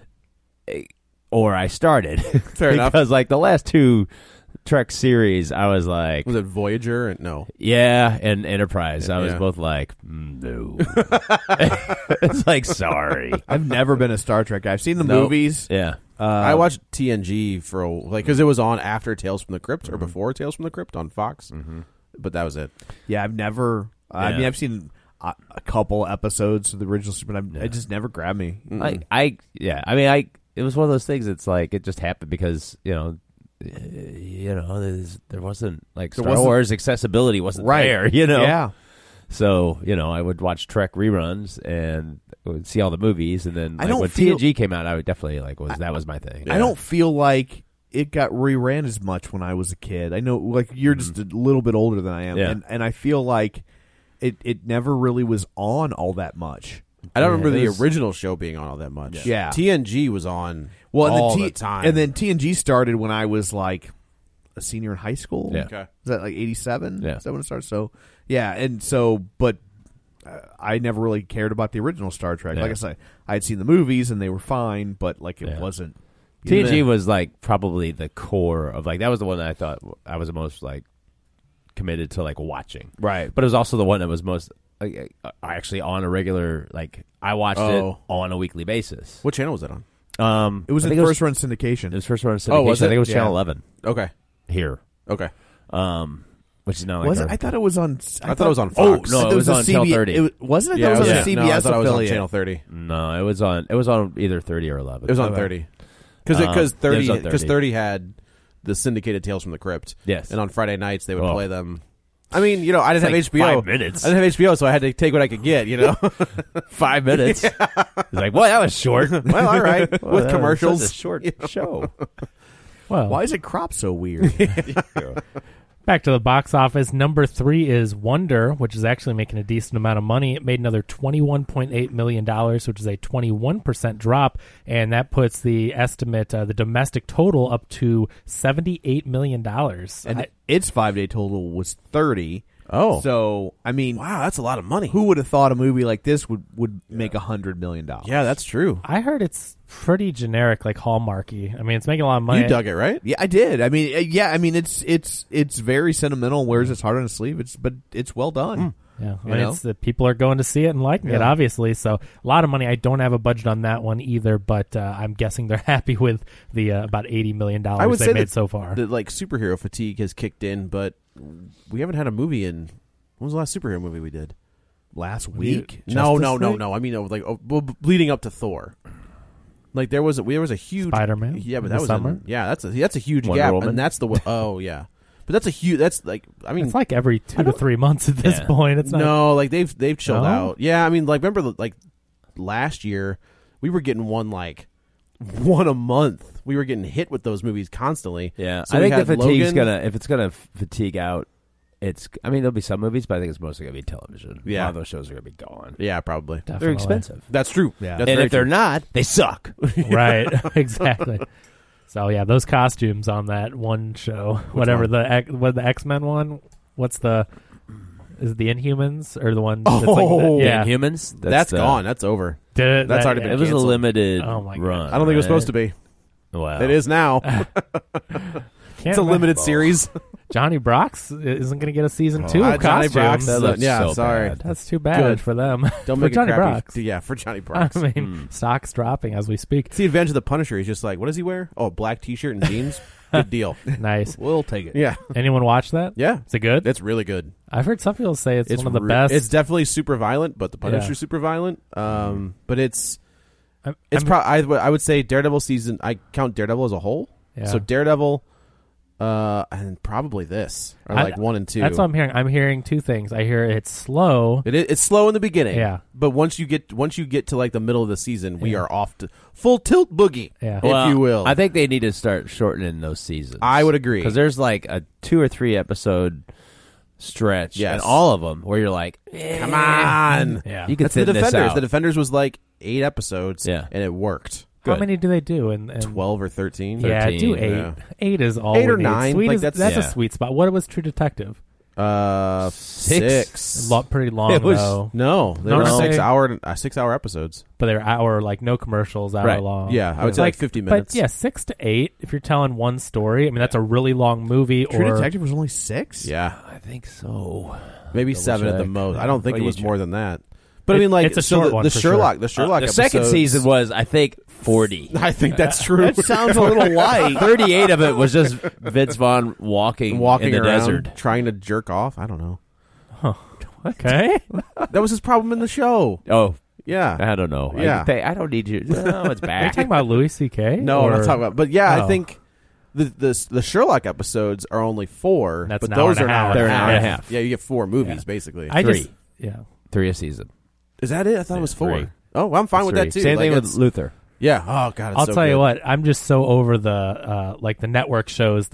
[SPEAKER 10] or I started.
[SPEAKER 11] Fair enough.
[SPEAKER 10] Because like the last 2 Trek series, I was like,
[SPEAKER 11] was it Voyager? No.
[SPEAKER 10] yeah, and Enterprise. I was
[SPEAKER 11] Yeah.
[SPEAKER 10] both like, no. It's like, sorry.
[SPEAKER 8] I've never been a Star Trek guy. I've seen the
[SPEAKER 11] Nope.
[SPEAKER 8] movies.
[SPEAKER 10] Yeah.
[SPEAKER 11] I watched TNG for because it was on after Tales from the Crypt or before Tales from the Crypt on Fox, but that was it.
[SPEAKER 8] Yeah, I've never. I
[SPEAKER 10] Yeah.
[SPEAKER 8] mean, I've seen a couple episodes of the original, but it just never grabbed me.
[SPEAKER 10] It was one of those things. It's like it just happened because there wasn't like
[SPEAKER 8] There
[SPEAKER 10] Star
[SPEAKER 8] wasn't-
[SPEAKER 10] Wars accessibility wasn't
[SPEAKER 8] Right.
[SPEAKER 10] there.
[SPEAKER 8] Yeah.
[SPEAKER 10] So I would watch Trek reruns and would see all the movies, and then
[SPEAKER 8] I don't
[SPEAKER 10] when
[SPEAKER 8] feel-
[SPEAKER 10] TNG came out, I would definitely that was my thing.
[SPEAKER 8] I don't feel like it got reran as much when I was a kid. I know, like you're just a little bit older than I am,
[SPEAKER 10] Yeah.
[SPEAKER 8] and I feel like it never really was on all that much.
[SPEAKER 11] I don't remember
[SPEAKER 8] it
[SPEAKER 11] the
[SPEAKER 8] was-
[SPEAKER 11] original show being on all that much.
[SPEAKER 8] Yeah.
[SPEAKER 11] TNG was on
[SPEAKER 8] Well,
[SPEAKER 11] all
[SPEAKER 8] and
[SPEAKER 11] the time,
[SPEAKER 8] and then TNG started when I was like a senior in high school.
[SPEAKER 10] Yeah.
[SPEAKER 11] Okay.
[SPEAKER 8] Is that like 87?
[SPEAKER 10] Yeah.
[SPEAKER 8] Is that when it started? So yeah, and so but I never really cared about the original Star Trek.
[SPEAKER 10] Yeah.
[SPEAKER 8] Like I said, I had seen the movies and they were fine, but like it
[SPEAKER 10] Yeah.
[SPEAKER 8] wasn't.
[SPEAKER 10] TNG was like probably the core of like that was the one that I thought I was the most like committed to like watching.
[SPEAKER 8] Right.
[SPEAKER 10] But it was also the one that was most actually on a regular like I watched it on a weekly basis.
[SPEAKER 11] What channel was that on?
[SPEAKER 8] It was
[SPEAKER 10] I
[SPEAKER 8] in
[SPEAKER 10] think
[SPEAKER 8] first run syndication.
[SPEAKER 10] It was first run syndication.
[SPEAKER 11] Oh, was
[SPEAKER 10] I
[SPEAKER 11] it?
[SPEAKER 10] think it was
[SPEAKER 8] Yeah.
[SPEAKER 10] Channel 11
[SPEAKER 11] Okay.
[SPEAKER 10] here.
[SPEAKER 11] Okay.
[SPEAKER 10] Which is now like
[SPEAKER 8] Was it?
[SPEAKER 10] our-
[SPEAKER 8] I thought it was on.
[SPEAKER 11] I thought it was on
[SPEAKER 10] Oh,
[SPEAKER 11] Fox.
[SPEAKER 10] no, it was on Channel 30.
[SPEAKER 8] Wasn't it?
[SPEAKER 11] Yeah,
[SPEAKER 8] That was
[SPEAKER 11] it
[SPEAKER 8] on
[SPEAKER 11] was-
[SPEAKER 8] a
[SPEAKER 11] no,
[SPEAKER 8] CBS
[SPEAKER 11] I thought it was on
[SPEAKER 8] affiliate.
[SPEAKER 11] Channel 30.
[SPEAKER 10] No, it was on either 30 or 11.
[SPEAKER 11] It was on 30. Because
[SPEAKER 10] it was on
[SPEAKER 11] 30 had the syndicated Tales from the Crypt.
[SPEAKER 10] Yes.
[SPEAKER 11] And on Friday nights they would
[SPEAKER 10] Oh.
[SPEAKER 11] play them. I mean, I didn't
[SPEAKER 10] It's
[SPEAKER 11] have
[SPEAKER 10] like
[SPEAKER 11] HBO.
[SPEAKER 10] 5 minutes.
[SPEAKER 11] I didn't have HBO, so I had to take what I could get.
[SPEAKER 10] 5 minutes. It's like, well, that was short.
[SPEAKER 11] Well, all right,
[SPEAKER 10] Well,
[SPEAKER 11] with
[SPEAKER 10] that was
[SPEAKER 11] commercials.
[SPEAKER 10] such a short show.
[SPEAKER 9] Well,
[SPEAKER 8] Why is it crop so weird?
[SPEAKER 9] back to the box office. Number 3 is Wonder, which is actually making a decent amount of money. It made another $21.8 million, which is a 21% drop, and that puts the estimate, the domestic total, up to $78 million.
[SPEAKER 8] And its 5-day total was 30.
[SPEAKER 11] Oh.
[SPEAKER 8] So I mean,
[SPEAKER 11] Wow, that's a lot of money.
[SPEAKER 8] who would have thought a movie like this would make $100 million?
[SPEAKER 11] Yeah, that's true.
[SPEAKER 9] I heard it's pretty generic, like Hallmarky. I mean, it's making a lot of money.
[SPEAKER 11] You dug it, right?
[SPEAKER 8] Yeah, I did. I mean, it's very sentimental. Wears its heart on its sleeve. But it's well done.
[SPEAKER 9] Yeah, I
[SPEAKER 8] You
[SPEAKER 9] mean,
[SPEAKER 8] know?
[SPEAKER 9] it's the people are going to see it and liking it,
[SPEAKER 8] Yeah.
[SPEAKER 9] obviously. So a lot of money. I don't have a budget on that one either, but I'm guessing they're happy with the about $80 million
[SPEAKER 11] I would
[SPEAKER 9] they
[SPEAKER 11] say
[SPEAKER 9] made
[SPEAKER 11] that
[SPEAKER 9] so far.
[SPEAKER 11] The superhero fatigue has kicked in, but we haven't had a movie in. When was the last superhero movie we did?
[SPEAKER 8] Last week?
[SPEAKER 11] No.
[SPEAKER 8] Justice League?
[SPEAKER 11] I mean, leading up to Thor. Like there was a huge
[SPEAKER 9] Spider-Man?
[SPEAKER 11] Yeah, but
[SPEAKER 9] In
[SPEAKER 11] that
[SPEAKER 9] the
[SPEAKER 11] was
[SPEAKER 9] summer?
[SPEAKER 11] that's a huge
[SPEAKER 10] Wonder
[SPEAKER 11] gap,
[SPEAKER 10] Woman?
[SPEAKER 11] and that's the oh yeah, but that's a huge. That's like I mean,
[SPEAKER 9] It's like every 2 to 3 months at this
[SPEAKER 10] Yeah.
[SPEAKER 9] point. It's not.
[SPEAKER 11] no, like they've chilled
[SPEAKER 9] No?
[SPEAKER 11] out. Yeah, I mean, like remember like last year we were getting one a month. We were getting hit with those movies constantly.
[SPEAKER 10] Yeah,
[SPEAKER 11] So
[SPEAKER 10] I
[SPEAKER 11] we
[SPEAKER 10] think the
[SPEAKER 11] had
[SPEAKER 10] fatigue's
[SPEAKER 11] Logan.
[SPEAKER 10] if it's gonna fatigue out. I mean, there'll be some movies, but I think it's mostly gonna be television.
[SPEAKER 11] Yeah.
[SPEAKER 10] A lot of those shows are gonna be gone.
[SPEAKER 11] Yeah, probably.
[SPEAKER 9] Definitely.
[SPEAKER 10] They're expensive,
[SPEAKER 11] That's true.
[SPEAKER 8] Yeah.
[SPEAKER 11] That's
[SPEAKER 10] and
[SPEAKER 11] very
[SPEAKER 10] if they're
[SPEAKER 11] true.
[SPEAKER 10] not, they suck.
[SPEAKER 9] Right, exactly. So yeah, those costumes on that one show, whatever
[SPEAKER 11] one?
[SPEAKER 9] the X-Men one. What's is it the Inhumans or the one?
[SPEAKER 11] Oh,
[SPEAKER 9] that's like, yeah,
[SPEAKER 10] Inhumans.
[SPEAKER 11] That's gone. That's over.
[SPEAKER 9] Did
[SPEAKER 11] That's already
[SPEAKER 9] yeah.
[SPEAKER 11] been
[SPEAKER 10] It was a
[SPEAKER 11] canceled.
[SPEAKER 10] limited
[SPEAKER 9] Oh my God.
[SPEAKER 10] run.
[SPEAKER 11] I don't think it was
[SPEAKER 10] right?
[SPEAKER 11] supposed to be.
[SPEAKER 10] Wow.
[SPEAKER 11] It is now.
[SPEAKER 9] Can't
[SPEAKER 11] It's a limited
[SPEAKER 9] remember.
[SPEAKER 11] series.
[SPEAKER 9] Johnny Brock's isn't going to get a season 2 of
[SPEAKER 11] Johnny
[SPEAKER 9] costumes.
[SPEAKER 11] Brock's,
[SPEAKER 10] That looks so
[SPEAKER 11] sorry.
[SPEAKER 10] bad.
[SPEAKER 9] That's too bad
[SPEAKER 11] Good.
[SPEAKER 9] for them.
[SPEAKER 11] Don't
[SPEAKER 9] for
[SPEAKER 11] make
[SPEAKER 9] Johnny
[SPEAKER 11] it crappy.
[SPEAKER 9] Brock's.
[SPEAKER 11] Yeah, for Johnny Brock's.
[SPEAKER 9] I mean, stock's dropping as we speak.
[SPEAKER 11] It's the Adventures of the Punisher. He's just like, what does he wear? Oh, black T-shirt and jeans. Good deal.
[SPEAKER 9] Nice.
[SPEAKER 8] We'll take it.
[SPEAKER 11] Yeah,
[SPEAKER 9] Anyone watch that?
[SPEAKER 11] yeah.
[SPEAKER 9] Is it good?
[SPEAKER 11] It's really good.
[SPEAKER 9] I've heard some people say it's one of the best.
[SPEAKER 11] It's definitely super violent, but the Punisher's
[SPEAKER 9] Yeah.
[SPEAKER 11] super violent. But it's
[SPEAKER 9] I
[SPEAKER 11] would say Daredevil season. I count Daredevil as a whole.
[SPEAKER 9] Yeah.
[SPEAKER 11] So Daredevil, and probably this are like 1 and 2.
[SPEAKER 9] That's what I'm hearing. I'm hearing two things. I hear it's slow.
[SPEAKER 11] It's slow in the beginning.
[SPEAKER 9] Yeah.
[SPEAKER 11] But once you get to like the middle of the season, we are off to full tilt boogie,
[SPEAKER 9] Yeah.
[SPEAKER 11] if you will.
[SPEAKER 10] I think they need to start shortening those seasons.
[SPEAKER 11] I would agree.
[SPEAKER 10] because there's like a 2 or 3 episode stretch,
[SPEAKER 11] Yes.
[SPEAKER 10] and all of them where you're like,
[SPEAKER 11] Come on.
[SPEAKER 9] Yeah.
[SPEAKER 10] you can
[SPEAKER 11] That's the
[SPEAKER 10] thin this
[SPEAKER 11] Defenders.
[SPEAKER 10] out.
[SPEAKER 11] The Defenders was like 8 episodes,
[SPEAKER 10] Yeah.
[SPEAKER 11] and it worked.
[SPEAKER 9] How
[SPEAKER 10] Good.
[SPEAKER 9] many do they do? And
[SPEAKER 11] 12 or 13.
[SPEAKER 9] Yeah,
[SPEAKER 10] 13,
[SPEAKER 9] do 8.
[SPEAKER 11] yeah.
[SPEAKER 9] 8 is all
[SPEAKER 11] 8
[SPEAKER 9] we
[SPEAKER 11] or
[SPEAKER 9] need.
[SPEAKER 11] 9,
[SPEAKER 9] Sweet
[SPEAKER 11] like,
[SPEAKER 9] is,
[SPEAKER 11] that's-
[SPEAKER 9] a
[SPEAKER 10] yeah.
[SPEAKER 9] sweet spot. What was True Detective?
[SPEAKER 11] 6.
[SPEAKER 9] Pretty long
[SPEAKER 10] It was-
[SPEAKER 9] though.
[SPEAKER 11] No, they
[SPEAKER 9] No,
[SPEAKER 11] were
[SPEAKER 9] no.
[SPEAKER 11] 6-hour episodes.
[SPEAKER 9] But they're hour, like no commercials, hour
[SPEAKER 10] Right.
[SPEAKER 9] long.
[SPEAKER 11] Yeah, I would say like 50 minutes.
[SPEAKER 9] But yeah, 6 to 8. If you're telling one story, I mean that's a really long movie.
[SPEAKER 8] True
[SPEAKER 9] or
[SPEAKER 8] Detective was only 6?
[SPEAKER 11] Yeah,
[SPEAKER 10] I think so.
[SPEAKER 11] maybe
[SPEAKER 10] Double
[SPEAKER 11] 7 at the
[SPEAKER 10] check.
[SPEAKER 11] most. I don't think
[SPEAKER 10] Well,
[SPEAKER 11] it was
[SPEAKER 10] you
[SPEAKER 11] more than that. But I
[SPEAKER 9] It-
[SPEAKER 11] mean, like
[SPEAKER 9] it's a
[SPEAKER 11] so
[SPEAKER 9] short
[SPEAKER 11] the,
[SPEAKER 9] one
[SPEAKER 11] the
[SPEAKER 9] for
[SPEAKER 11] Sherlock,
[SPEAKER 9] sure.
[SPEAKER 11] the Sherlock.
[SPEAKER 10] The second
[SPEAKER 11] episodes-
[SPEAKER 10] season was, I think, 40.
[SPEAKER 11] I think that's true.
[SPEAKER 8] That sounds a little light.
[SPEAKER 10] 38 of it was just Vince Vaughn walking in the
[SPEAKER 11] around
[SPEAKER 10] desert.
[SPEAKER 11] trying to jerk off. I don't know.
[SPEAKER 9] okay.
[SPEAKER 11] That was his problem in the show.
[SPEAKER 10] Oh,
[SPEAKER 11] Yeah.
[SPEAKER 10] I don't know.
[SPEAKER 11] Yeah.
[SPEAKER 10] I don't need you. No, it's
[SPEAKER 9] Are you
[SPEAKER 10] back.
[SPEAKER 9] talking about Louis C.K.?
[SPEAKER 11] No,
[SPEAKER 9] or?
[SPEAKER 11] I'm not talking about. But yeah,
[SPEAKER 9] Oh.
[SPEAKER 11] I think the Sherlock episodes are only 4.
[SPEAKER 9] That's
[SPEAKER 11] but
[SPEAKER 9] an hour
[SPEAKER 11] those
[SPEAKER 9] and
[SPEAKER 11] are
[SPEAKER 9] a
[SPEAKER 11] an hour
[SPEAKER 9] half.
[SPEAKER 11] and a
[SPEAKER 10] They're an
[SPEAKER 11] half.
[SPEAKER 10] hour and a half.
[SPEAKER 11] Yeah, you get 4 movies
[SPEAKER 9] Yeah.
[SPEAKER 11] basically.
[SPEAKER 9] I
[SPEAKER 10] 3.
[SPEAKER 9] just yeah.
[SPEAKER 10] 3 a season.
[SPEAKER 11] Is that it? I thought it was 4.
[SPEAKER 10] 3.
[SPEAKER 11] Oh, well, I'm fine with that too.
[SPEAKER 10] Same
[SPEAKER 11] Like,
[SPEAKER 10] thing with
[SPEAKER 11] it's-
[SPEAKER 10] Luther.
[SPEAKER 11] Yeah. Oh God. It's
[SPEAKER 9] I'll
[SPEAKER 11] so
[SPEAKER 9] tell you
[SPEAKER 11] good.
[SPEAKER 9] what. I'm just so over the like the network shows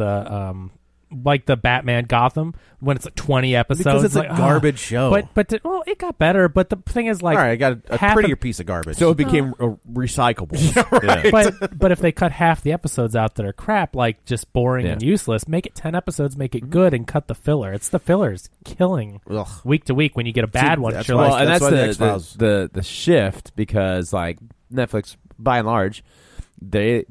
[SPEAKER 9] like the Batman Gotham when it's 20 episodes
[SPEAKER 11] Because it's a
[SPEAKER 9] like,
[SPEAKER 11] garbage show.
[SPEAKER 9] But it got better. But the thing is, like,
[SPEAKER 11] all right, I got a
[SPEAKER 9] half
[SPEAKER 11] prettier
[SPEAKER 9] of-
[SPEAKER 11] piece of garbage.
[SPEAKER 8] So it became recyclable.
[SPEAKER 9] But if they cut half the episodes out that are crap, like just boring and
[SPEAKER 10] Yeah.
[SPEAKER 9] useless, make it 10 episodes, make it good, and cut the filler. It's the fillers killing
[SPEAKER 11] Ugh.
[SPEAKER 9] week to week when you get a bad one.
[SPEAKER 11] that's
[SPEAKER 9] You're
[SPEAKER 11] why-
[SPEAKER 9] like,
[SPEAKER 10] Well, and
[SPEAKER 11] that's
[SPEAKER 10] that's
[SPEAKER 11] why the
[SPEAKER 10] the
[SPEAKER 11] X-Files-
[SPEAKER 10] the shift because like Netflix, by and large, they,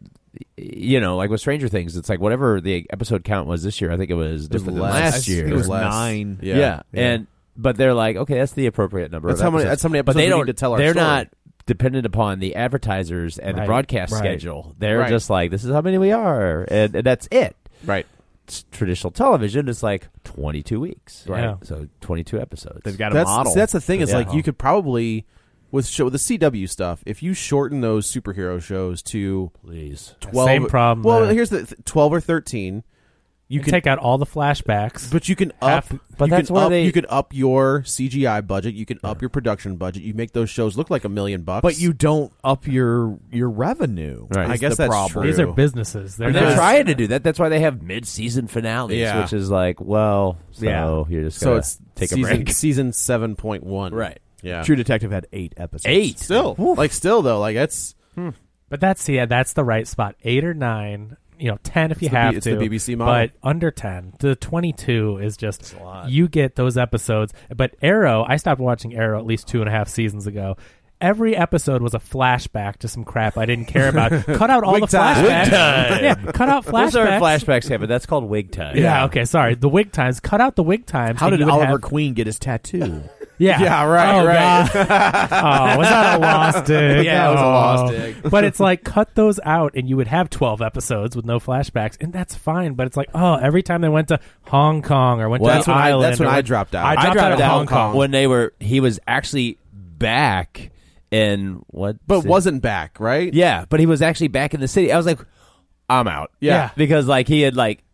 [SPEAKER 10] like with Stranger Things, it's like whatever the episode count was this year. I think it was different than
[SPEAKER 11] less.
[SPEAKER 10] last year.
[SPEAKER 8] It was
[SPEAKER 11] less.
[SPEAKER 8] 9.
[SPEAKER 10] Yeah. But they're like, okay, that's the appropriate number.
[SPEAKER 11] That's
[SPEAKER 10] of
[SPEAKER 11] how many-
[SPEAKER 10] episodes.
[SPEAKER 11] that's how many
[SPEAKER 10] But
[SPEAKER 11] episodes
[SPEAKER 10] they
[SPEAKER 11] we
[SPEAKER 10] don't.
[SPEAKER 11] need to tell our
[SPEAKER 10] they're
[SPEAKER 11] story.
[SPEAKER 10] not dependent upon the advertisers and the
[SPEAKER 9] Right,
[SPEAKER 10] broadcast
[SPEAKER 9] right.
[SPEAKER 10] schedule. They're
[SPEAKER 11] Right.
[SPEAKER 10] just like, this is how many we are, and that's it.
[SPEAKER 11] right.
[SPEAKER 10] It's traditional television, it's like 22 weeks,
[SPEAKER 9] Right. Yeah.
[SPEAKER 10] So 22 episodes.
[SPEAKER 8] They've got a
[SPEAKER 11] That's
[SPEAKER 8] model.
[SPEAKER 11] see, that's the thing is
[SPEAKER 10] Yeah.
[SPEAKER 11] like you could probably with the CW stuff if you shorten those superhero shows to
[SPEAKER 10] Please.
[SPEAKER 11] 12.
[SPEAKER 9] Same problem
[SPEAKER 11] Well,
[SPEAKER 9] there.
[SPEAKER 11] here's the 12 or 13. You
[SPEAKER 9] can take out all the flashbacks.
[SPEAKER 11] But you can
[SPEAKER 9] Half-
[SPEAKER 11] up.
[SPEAKER 10] but
[SPEAKER 11] you
[SPEAKER 10] that's
[SPEAKER 11] can
[SPEAKER 10] why
[SPEAKER 11] up,
[SPEAKER 10] they-
[SPEAKER 11] you can up your CGI budget. You can up your production budget. You make those shows look like $1 million.
[SPEAKER 8] But you don't up your revenue.
[SPEAKER 10] Right.
[SPEAKER 11] I
[SPEAKER 8] is
[SPEAKER 11] guess
[SPEAKER 8] the
[SPEAKER 11] that's
[SPEAKER 8] problem.
[SPEAKER 11] true.
[SPEAKER 9] These are businesses. They're
[SPEAKER 10] And
[SPEAKER 9] not.
[SPEAKER 10] they're trying to do that. That's why they have mid-season finales,
[SPEAKER 11] Yeah.
[SPEAKER 10] which is like, well, so
[SPEAKER 9] Yeah.
[SPEAKER 10] you're just
[SPEAKER 11] So
[SPEAKER 10] gonna
[SPEAKER 11] it's
[SPEAKER 10] take a
[SPEAKER 11] season
[SPEAKER 10] break.
[SPEAKER 11] season 7.1.
[SPEAKER 10] Right.
[SPEAKER 11] Yeah.
[SPEAKER 8] True Detective had 8 episodes.
[SPEAKER 10] 8.
[SPEAKER 11] Still, still though, like that's
[SPEAKER 9] But that's the right spot. 8 or 9. 10 if you
[SPEAKER 11] the B-
[SPEAKER 9] have
[SPEAKER 11] it's
[SPEAKER 9] to.
[SPEAKER 11] the BBC model.
[SPEAKER 9] But under 10. The 22 is just you get those episodes. But Arrow, I stopped watching Arrow at least 2.5 seasons ago. Every episode was a flashback to some crap I didn't care about. Cut out all the
[SPEAKER 11] time.
[SPEAKER 9] flashbacks.
[SPEAKER 10] Wig time.
[SPEAKER 9] Yeah, cut out flashbacks.
[SPEAKER 10] Those aren't flashbacks, yeah, but that's called wig time.
[SPEAKER 9] Yeah, okay, sorry. The wig times. Cut out the wig times.
[SPEAKER 8] How
[SPEAKER 9] and
[SPEAKER 8] did
[SPEAKER 9] you would
[SPEAKER 8] Oliver
[SPEAKER 9] have-
[SPEAKER 8] Queen get his tattoo?
[SPEAKER 9] Yeah.
[SPEAKER 11] Yeah, right,
[SPEAKER 9] Oh,
[SPEAKER 11] right.
[SPEAKER 9] God. Oh, was that a lost dig?
[SPEAKER 11] Yeah, it was a
[SPEAKER 9] Oh.
[SPEAKER 11] lost dig.
[SPEAKER 9] But it's like, cut those out, and you would have 12 episodes with no flashbacks, and that's fine. But it's like, every time they went to Hong Kong or went
[SPEAKER 10] Well,
[SPEAKER 9] to
[SPEAKER 11] that's
[SPEAKER 9] the
[SPEAKER 11] when I-
[SPEAKER 9] island.
[SPEAKER 11] that's when
[SPEAKER 9] or
[SPEAKER 11] I
[SPEAKER 9] went-
[SPEAKER 11] dropped out.
[SPEAKER 9] I dropped out of Hong Kong.
[SPEAKER 10] when he was actually back in what?
[SPEAKER 11] but
[SPEAKER 10] city?
[SPEAKER 11] wasn't back, right?
[SPEAKER 10] Yeah, but he was actually back in the city. I was like, I'm out.
[SPEAKER 11] Yeah.
[SPEAKER 10] Because like he had like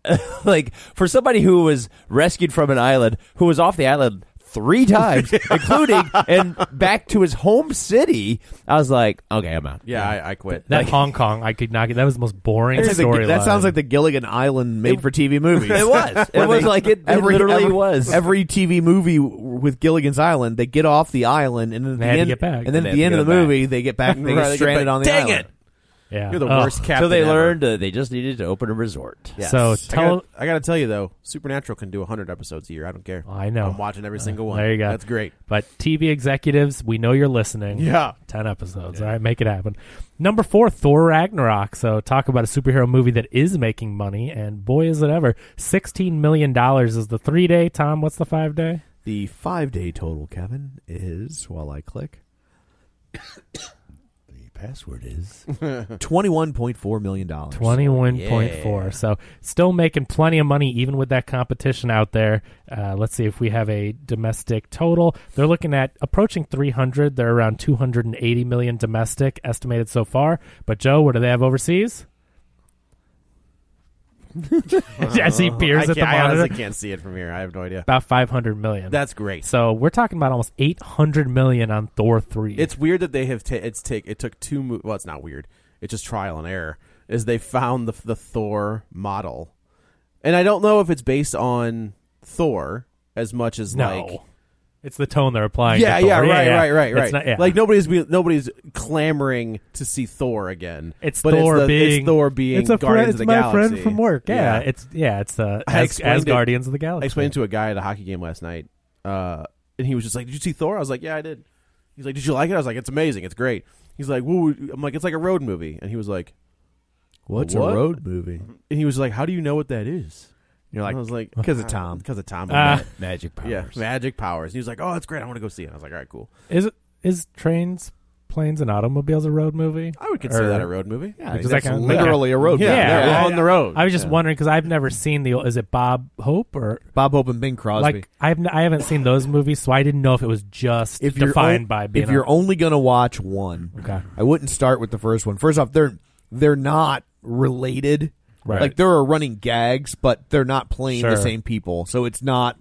[SPEAKER 10] for somebody who was rescued from an island, who was off the island 3 times, including and back to his home city, I was like, okay, I'm out.
[SPEAKER 11] Yeah, I quit.
[SPEAKER 9] That Hong Kong, I could not get. That was the most boring story.
[SPEAKER 8] That sounds like the Gilligan Island made-for-TV movie.
[SPEAKER 10] It was. It was like it literally was.
[SPEAKER 8] Every TV movie with Gilligan's Island, they get off the island, and then at
[SPEAKER 9] They
[SPEAKER 8] the
[SPEAKER 9] had to
[SPEAKER 8] end,
[SPEAKER 9] get back.
[SPEAKER 8] and then
[SPEAKER 10] They
[SPEAKER 8] at
[SPEAKER 10] had
[SPEAKER 8] the
[SPEAKER 10] to
[SPEAKER 8] end of
[SPEAKER 10] go
[SPEAKER 8] the
[SPEAKER 10] back.
[SPEAKER 8] movie, they get back. They
[SPEAKER 11] Right,
[SPEAKER 8] get
[SPEAKER 11] they
[SPEAKER 8] stranded
[SPEAKER 11] get back.
[SPEAKER 8] on the
[SPEAKER 11] Dang
[SPEAKER 8] island.
[SPEAKER 11] it!
[SPEAKER 9] Yeah.
[SPEAKER 11] You're the worst captain.
[SPEAKER 10] So they
[SPEAKER 11] ever.
[SPEAKER 10] learned they just needed to open a resort.
[SPEAKER 11] Yes.
[SPEAKER 9] So
[SPEAKER 11] I gotta tell you though, Supernatural can do 100 episodes a year. I don't care.
[SPEAKER 9] I know.
[SPEAKER 11] I'm watching every single one.
[SPEAKER 9] There you go.
[SPEAKER 11] That's great.
[SPEAKER 9] But TV executives, we know you're listening.
[SPEAKER 11] Yeah.
[SPEAKER 9] 10 episodes. All right, make it happen. Number 4, Thor Ragnarok. So talk about a superhero movie that is making money, and boy is it ever. $16 million is the 3-day. Tom, what's the 5-day?
[SPEAKER 8] The 5-day total, Kevin, is, while I click,
[SPEAKER 10] Password is
[SPEAKER 8] $21.4 million.
[SPEAKER 9] 21.4. So still making plenty of money even with that competition out there. Let's see if we have a domestic total. They're looking at approaching 300. They're around 280 million domestic estimated so far. But Joe, what do they have overseas? As he peers at the
[SPEAKER 11] I
[SPEAKER 9] monitor.
[SPEAKER 11] honestly can't see it from here. I have no idea.
[SPEAKER 9] About 500 million.
[SPEAKER 11] That's great.
[SPEAKER 9] So we're talking about almost 800 million on Thor 3.
[SPEAKER 11] It's weird that they have. It took two. Well, it's not weird. It's just trial and error. Is they found the Thor model, and I don't know if it's based on Thor as much as like.
[SPEAKER 9] It's the tone they're applying.
[SPEAKER 11] Yeah,
[SPEAKER 9] to Thor.
[SPEAKER 11] right.
[SPEAKER 9] It's not,
[SPEAKER 11] Like nobody's clamoring to see Thor again.
[SPEAKER 9] It's
[SPEAKER 11] but
[SPEAKER 9] Thor
[SPEAKER 11] it's Thor being
[SPEAKER 9] it's a
[SPEAKER 11] Guardians
[SPEAKER 9] friend,
[SPEAKER 11] of the
[SPEAKER 9] it's my
[SPEAKER 11] Galaxy.
[SPEAKER 9] friend from work. Yeah, it's as Guardians of the Galaxy.
[SPEAKER 11] I explained to a guy at a hockey game last night, and he was just like, "Did you see Thor?" I was like, "Yeah, I did." He's like, "Did you like it?" I was like, "It's amazing. It's great." He's like, "Woo." I'm like, "It's like a road movie," and he was like,
[SPEAKER 8] What's
[SPEAKER 11] "What?"
[SPEAKER 8] a road movie?
[SPEAKER 11] And he was like, "How do you know what that is?"
[SPEAKER 8] You're like,
[SPEAKER 11] I was like,
[SPEAKER 8] because of Tom.
[SPEAKER 11] Because of Tom.
[SPEAKER 10] magic powers.
[SPEAKER 11] Yeah, magic powers. And he was like, "Oh, that's great. I want to go see it." I was like, "All right, cool."
[SPEAKER 9] Is Trains, Planes, and Automobiles a road movie?
[SPEAKER 11] I would consider that a road movie.
[SPEAKER 8] Yeah,
[SPEAKER 9] Because
[SPEAKER 8] that's
[SPEAKER 9] I can-
[SPEAKER 8] literally a road movie.
[SPEAKER 11] Yeah, they're on the road.
[SPEAKER 9] I was just wondering because I've never seen is it Bob Hope or
[SPEAKER 8] Bob Hope and Bing Crosby.
[SPEAKER 9] like I haven't seen those movies, so I didn't know if it was just defined by being.
[SPEAKER 8] If you're only going to watch one,
[SPEAKER 9] Okay.
[SPEAKER 8] I wouldn't start with the first one. First off, they're not related.
[SPEAKER 9] Right.
[SPEAKER 8] Like there are running gags, but they're not playing the
[SPEAKER 9] Sure.
[SPEAKER 8] same people. So it's not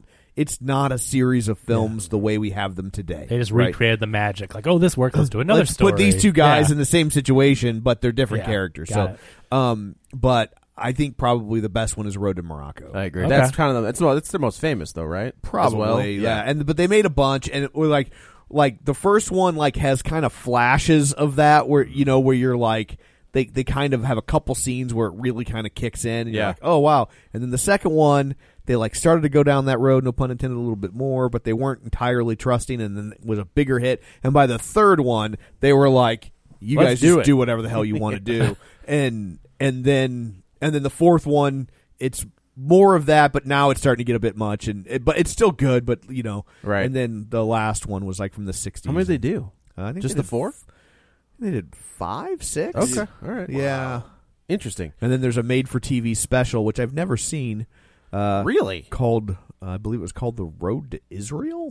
[SPEAKER 8] a series of films the way we have them today.
[SPEAKER 9] they just recreated the magic, like this worked. Let's do another
[SPEAKER 8] Let's
[SPEAKER 9] story.
[SPEAKER 8] put these two guys
[SPEAKER 9] Yeah.
[SPEAKER 8] in the same situation, but they're different
[SPEAKER 9] Yeah,
[SPEAKER 8] characters.
[SPEAKER 9] got
[SPEAKER 8] So, but I think probably the best one is Road to Morocco.
[SPEAKER 10] I agree.
[SPEAKER 9] Okay.
[SPEAKER 11] That's kind of it's their most famous though, right?
[SPEAKER 8] Probably,
[SPEAKER 11] As well?
[SPEAKER 8] yeah. But they made a bunch, and it was like the first one has kind of flashes of that where you're like they kind of have a couple scenes where it really kind of kicks in, and you're like, oh wow. And then the second one, they started to go down that road, no pun intended, a little bit more, but they weren't entirely trusting, and then it was a bigger hit. And by the third one, they were like, you
[SPEAKER 11] Let's
[SPEAKER 8] guys
[SPEAKER 11] do
[SPEAKER 8] just
[SPEAKER 11] it.
[SPEAKER 8] do whatever the hell you want to do. And then the fourth one, it's more of that, but now it's starting to get a bit much, but it's still good. But
[SPEAKER 11] Right.
[SPEAKER 8] And then the last one was from the 60s.
[SPEAKER 11] How many did they do?
[SPEAKER 8] I think
[SPEAKER 11] Just
[SPEAKER 8] they
[SPEAKER 11] the
[SPEAKER 8] did
[SPEAKER 11] 4?
[SPEAKER 8] They did 5, 6.
[SPEAKER 11] Okay, all right.
[SPEAKER 8] Yeah.
[SPEAKER 11] Interesting.
[SPEAKER 8] And then there's a made-for-TV special, which I've never seen.
[SPEAKER 11] Really?
[SPEAKER 8] Called, I believe it was called The Road to Israel.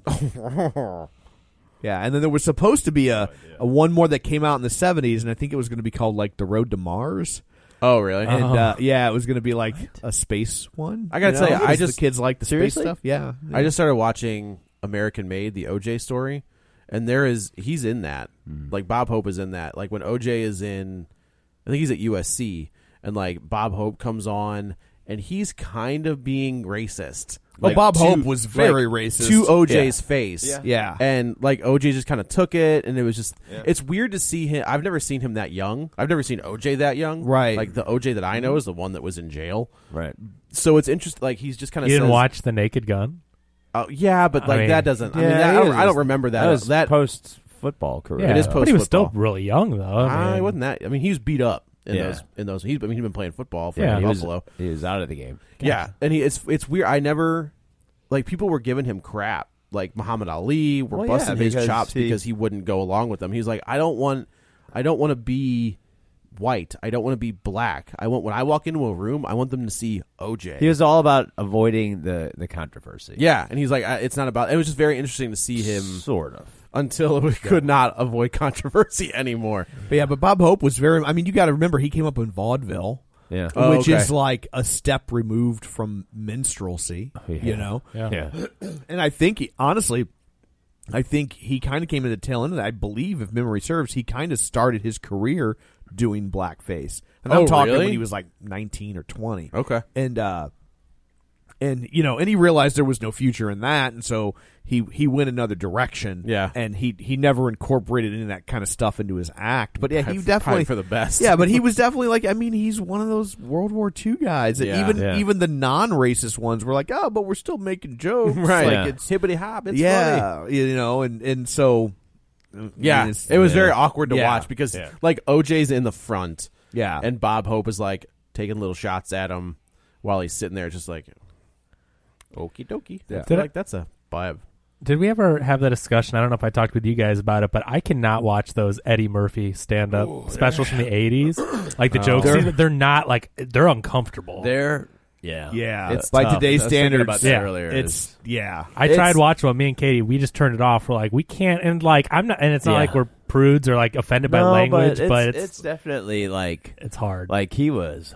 [SPEAKER 8] Yeah, and then there was supposed to be a one more that came out in the 70s, and I think it was going to be called The Road to Mars.
[SPEAKER 11] Oh, really?
[SPEAKER 8] And yeah, it was going to be a space one.
[SPEAKER 11] I gotta tell you,
[SPEAKER 8] because the kids like the
[SPEAKER 10] Seriously?
[SPEAKER 8] space stuff. Yeah,
[SPEAKER 11] I just started watching American Made, the OJ story, and he's in that. Like Bob Hope is in that. Like when OJ is in, I think he's at USC, and Bob Hope comes on, and he's kind of being racist.
[SPEAKER 8] Bob Hope was very racist
[SPEAKER 11] to OJ's face.
[SPEAKER 8] Yeah.
[SPEAKER 11] And OJ just kind of took it, and it was just it's weird to see him. I've never seen him that young. I've never seen OJ that young.
[SPEAKER 8] Right.
[SPEAKER 11] Like the OJ that I know is the one that was in jail.
[SPEAKER 10] Right.
[SPEAKER 11] So it's interesting. He's just kind of
[SPEAKER 9] You didn't watch The Naked Gun?
[SPEAKER 11] yeah, but
[SPEAKER 9] I mean,
[SPEAKER 11] that doesn't. I
[SPEAKER 10] yeah,
[SPEAKER 11] mean,
[SPEAKER 10] it
[SPEAKER 11] I don't
[SPEAKER 10] is.
[SPEAKER 11] remember that.
[SPEAKER 10] That was post football career.
[SPEAKER 11] It is
[SPEAKER 9] but he was still
[SPEAKER 11] post-football.
[SPEAKER 9] really young though.
[SPEAKER 11] I wasn't that. I mean, he was beat up in
[SPEAKER 10] Yeah.
[SPEAKER 11] those. He's been playing football for
[SPEAKER 9] Yeah.
[SPEAKER 11] Buffalo.
[SPEAKER 10] He was out of the game.
[SPEAKER 11] Yeah, and it's weird. I never people were giving him crap. Like Muhammad Ali were
[SPEAKER 10] Well,
[SPEAKER 11] busting
[SPEAKER 10] yeah,
[SPEAKER 11] his
[SPEAKER 10] because
[SPEAKER 11] chops because he wouldn't go along with them. He's like, I don't want to be white. I don't want to be black. When I walk into a room, I want them to see OJ.
[SPEAKER 10] He was all about avoiding the controversy.
[SPEAKER 11] Yeah, and he's like, it's not about. It was just very interesting to see him
[SPEAKER 10] Sort of.
[SPEAKER 11] until we could not avoid controversy anymore.
[SPEAKER 8] But Bob Hope was very. I mean, you got to remember he came up in vaudeville.
[SPEAKER 10] Yeah.
[SPEAKER 11] Oh,
[SPEAKER 8] which
[SPEAKER 11] okay.
[SPEAKER 8] is a step removed from minstrelsy,
[SPEAKER 10] Yeah.
[SPEAKER 9] Yeah.
[SPEAKER 8] And I think, honestly, he kind of came to the tail end of that. I believe, if memory serves, he kind of started his career doing blackface. And I'm talking
[SPEAKER 11] really?
[SPEAKER 8] when he was 19 or 20.
[SPEAKER 11] Okay.
[SPEAKER 8] And And and he realized there was no future in that, and so he went another direction.
[SPEAKER 11] Yeah.
[SPEAKER 8] And he never incorporated any of that kind of stuff into his act. But yeah, he
[SPEAKER 11] Probably
[SPEAKER 8] definitely
[SPEAKER 11] for the best.
[SPEAKER 8] Yeah, but he was definitely like, I mean, he's one of those World War II guys that even the non-racist ones were like, oh, but we're still making jokes,
[SPEAKER 11] right?
[SPEAKER 8] Like it's
[SPEAKER 11] hippity hop. It's funny.
[SPEAKER 8] and so
[SPEAKER 11] yeah, it was very awkward to watch because like OJ's in the front,
[SPEAKER 8] yeah,
[SPEAKER 11] and Bob Hope is like taking little shots at him while he's sitting there, just like okie dokie. Yeah. That's a vibe.
[SPEAKER 9] Did we ever have that discussion? I don't know if I talked with you guys about it, but I cannot watch those Eddie Murphy stand-up specials from the 80s. Like the jokes, they're not like, they're uncomfortable.
[SPEAKER 8] Yeah.
[SPEAKER 11] It's
[SPEAKER 8] by
[SPEAKER 11] tough.
[SPEAKER 8] today's standards.
[SPEAKER 11] About that earlier.
[SPEAKER 9] I tried watching one. Me and Katie, we just turned it off. We're like, we can't. And like, I'm not. And it's not like we're prudes or like offended by language, but
[SPEAKER 10] it's definitely like
[SPEAKER 9] it's hard.
[SPEAKER 10] Like he was.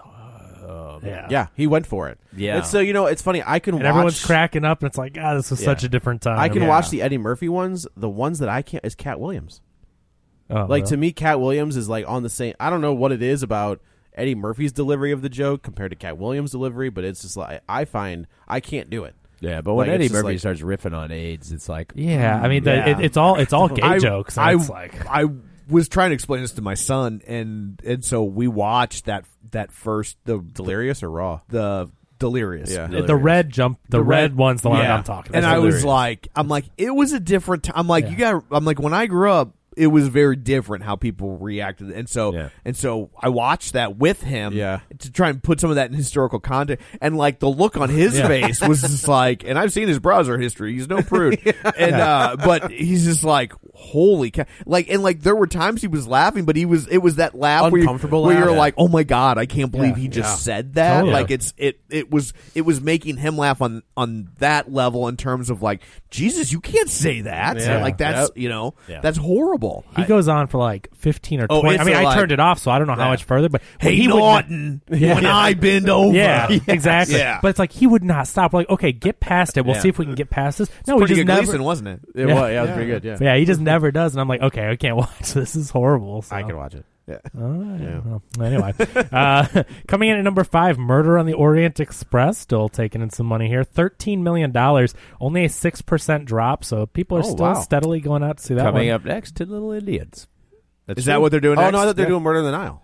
[SPEAKER 11] Yeah, he went for it.
[SPEAKER 10] Yeah.
[SPEAKER 11] And so it's funny. I can
[SPEAKER 9] and
[SPEAKER 11] watch.
[SPEAKER 9] everyone's cracking up, and it's like, this was such a different time.
[SPEAKER 11] I can watch the Eddie Murphy ones. The ones that I can't is Cat Williams.
[SPEAKER 9] Oh,
[SPEAKER 11] like to me, Cat Williams is like on the same. I don't know what it is about Eddie Murphy's delivery of the joke compared to Cat Williams' delivery, but it's just like I find I can't do it.
[SPEAKER 10] Yeah, but when Eddie Murphy starts riffing on AIDS, it's like
[SPEAKER 9] I mean, it's all gay jokes. And it's like
[SPEAKER 8] I was trying to explain this to my son, and so we watched that first the
[SPEAKER 11] Delirious or Raw,
[SPEAKER 8] the Delirious.
[SPEAKER 11] Yeah,
[SPEAKER 9] the red one's the one I'm talking about.
[SPEAKER 8] And I was like, it was a different time. I'm like, when I grew up, it was very different how people reacted, and so I watched that with him, to try and put some of that in historical context, and like the look on his face was just like, and I've seen his browser history, he's no prude, and but he's just like, holy cow, like there were times he was laughing, but it was that laugh
[SPEAKER 11] uncomfortable
[SPEAKER 8] where
[SPEAKER 11] laugh.
[SPEAKER 8] you're like, oh my god, I can't believe he just said that,
[SPEAKER 9] totally.
[SPEAKER 8] like it was making him laugh on that level in terms of like, Jesus, you can't say that, like that's that's horrible.
[SPEAKER 9] He goes on for like 15 or 20. I mean, I turned it off, so I don't know how much further. But
[SPEAKER 8] hey,
[SPEAKER 9] he
[SPEAKER 8] Norton, when I bend over,
[SPEAKER 9] exactly.
[SPEAKER 8] Yeah.
[SPEAKER 9] But it's like he would not stop. Like, okay, get past it. We'll see if we can get past this. No, he
[SPEAKER 8] pretty
[SPEAKER 9] just
[SPEAKER 8] good
[SPEAKER 9] never.
[SPEAKER 8] Gleason, wasn't it?
[SPEAKER 11] It was pretty good.
[SPEAKER 9] Yeah, he just never does, and I'm like, okay, I can't watch. This is horrible. So.
[SPEAKER 11] I can watch it.
[SPEAKER 8] Yeah.
[SPEAKER 9] Well, anyway, coming in at number 5, Murder on the Orient Express, still taking in some money here. $13 million, only a 6% drop. So people are still steadily going out to see that.
[SPEAKER 10] Coming
[SPEAKER 9] one.
[SPEAKER 10] up next to Little Indians.
[SPEAKER 8] Is that what they're doing?
[SPEAKER 11] Oh
[SPEAKER 8] next?
[SPEAKER 11] no, I thought they're doing Murder on the Nile.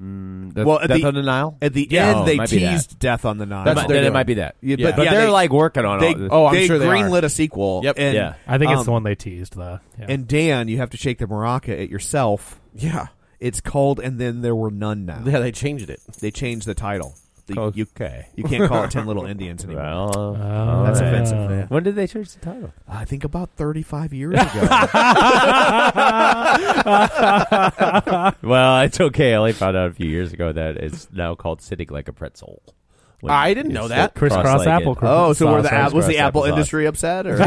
[SPEAKER 10] Death on the Nile?
[SPEAKER 8] At the end, they teased Death on the Nile.
[SPEAKER 10] Then it might be that.
[SPEAKER 8] Yeah,
[SPEAKER 10] but they're like working on it.
[SPEAKER 8] I'm
[SPEAKER 11] sure they
[SPEAKER 8] greenlit a sequel.
[SPEAKER 11] Yep.
[SPEAKER 8] And,
[SPEAKER 9] I think it's the one they teased, though. Yeah.
[SPEAKER 8] And Dan, you have to shake the maraca at yourself.
[SPEAKER 11] Yeah.
[SPEAKER 8] It's called And Then There Were None Now.
[SPEAKER 11] Yeah, they changed it.
[SPEAKER 8] They changed the title. You
[SPEAKER 10] Okay.
[SPEAKER 8] You can't call it 10 Little Indians anymore.
[SPEAKER 10] Well,
[SPEAKER 8] that's offensive. Yeah.
[SPEAKER 10] When did they change the title?
[SPEAKER 8] I think about 35 years ago.
[SPEAKER 10] Well, it's okay. I only found out a few years ago that it's now called Sitting Like a Pretzel.
[SPEAKER 11] I didn't know that.
[SPEAKER 9] Crisscross apple.
[SPEAKER 8] Oh, so was the Apple industry upset? Or?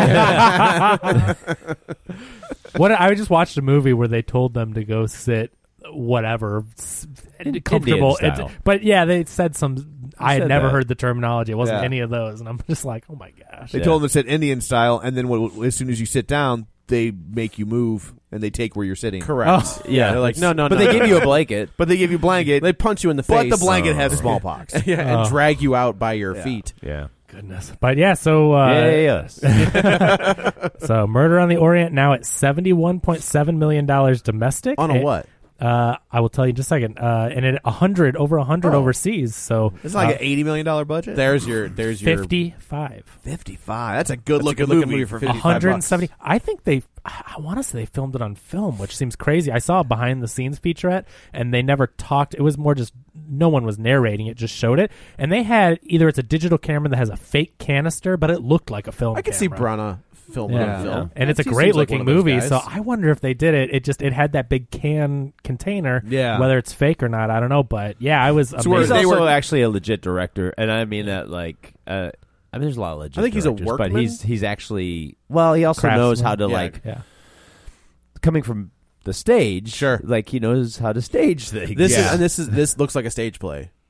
[SPEAKER 9] What I just watched a movie where they told them to go sit whatever comfortable, but they said some. I had never heard the terminology. It wasn't any of those, and I'm just like, oh my gosh.
[SPEAKER 8] They told them to sit Indian style, and then as soon as you sit down, they make you move and they take where you're sitting.
[SPEAKER 11] Correct. They're like, no.
[SPEAKER 10] But they give you a blanket.
[SPEAKER 8] But they give you a blanket.
[SPEAKER 11] They punch you in the face.
[SPEAKER 8] But the blanket has smallpox.
[SPEAKER 11] And drag you out by your feet.
[SPEAKER 10] Yeah.
[SPEAKER 9] Goodness. But so
[SPEAKER 10] yes.
[SPEAKER 9] So Murder on the Orient now at $71.7 million domestic.
[SPEAKER 11] On a what?
[SPEAKER 9] I will tell you in just a second. And at over 100 overseas. So
[SPEAKER 8] it's like an $80 million budget.
[SPEAKER 11] There's your
[SPEAKER 9] 55.
[SPEAKER 8] 55. That's a good looking movie
[SPEAKER 11] for 55
[SPEAKER 9] $170. I think I want to say they filmed it on film, which seems crazy. I saw a behind the scenes featurette, and they never talked. It was more just no one was narrating it; just showed it. And they had either it's a digital camera that has a fake canister, but it looked like a film.
[SPEAKER 11] I could see Branagh filming on film,
[SPEAKER 9] and it's a great looking movie. So I wonder if they did it. It had that big can container.
[SPEAKER 8] Yeah,
[SPEAKER 9] whether it's fake or not, I don't know. But I was.
[SPEAKER 10] So he's also actually a legit director, and I mean that like. I mean, there's a lot of legit.
[SPEAKER 11] I think he's a
[SPEAKER 10] workman,
[SPEAKER 11] but
[SPEAKER 10] he's actually he also knows how to coming from the stage.
[SPEAKER 11] Sure,
[SPEAKER 10] like he knows how to stage things.
[SPEAKER 11] This looks like a stage play.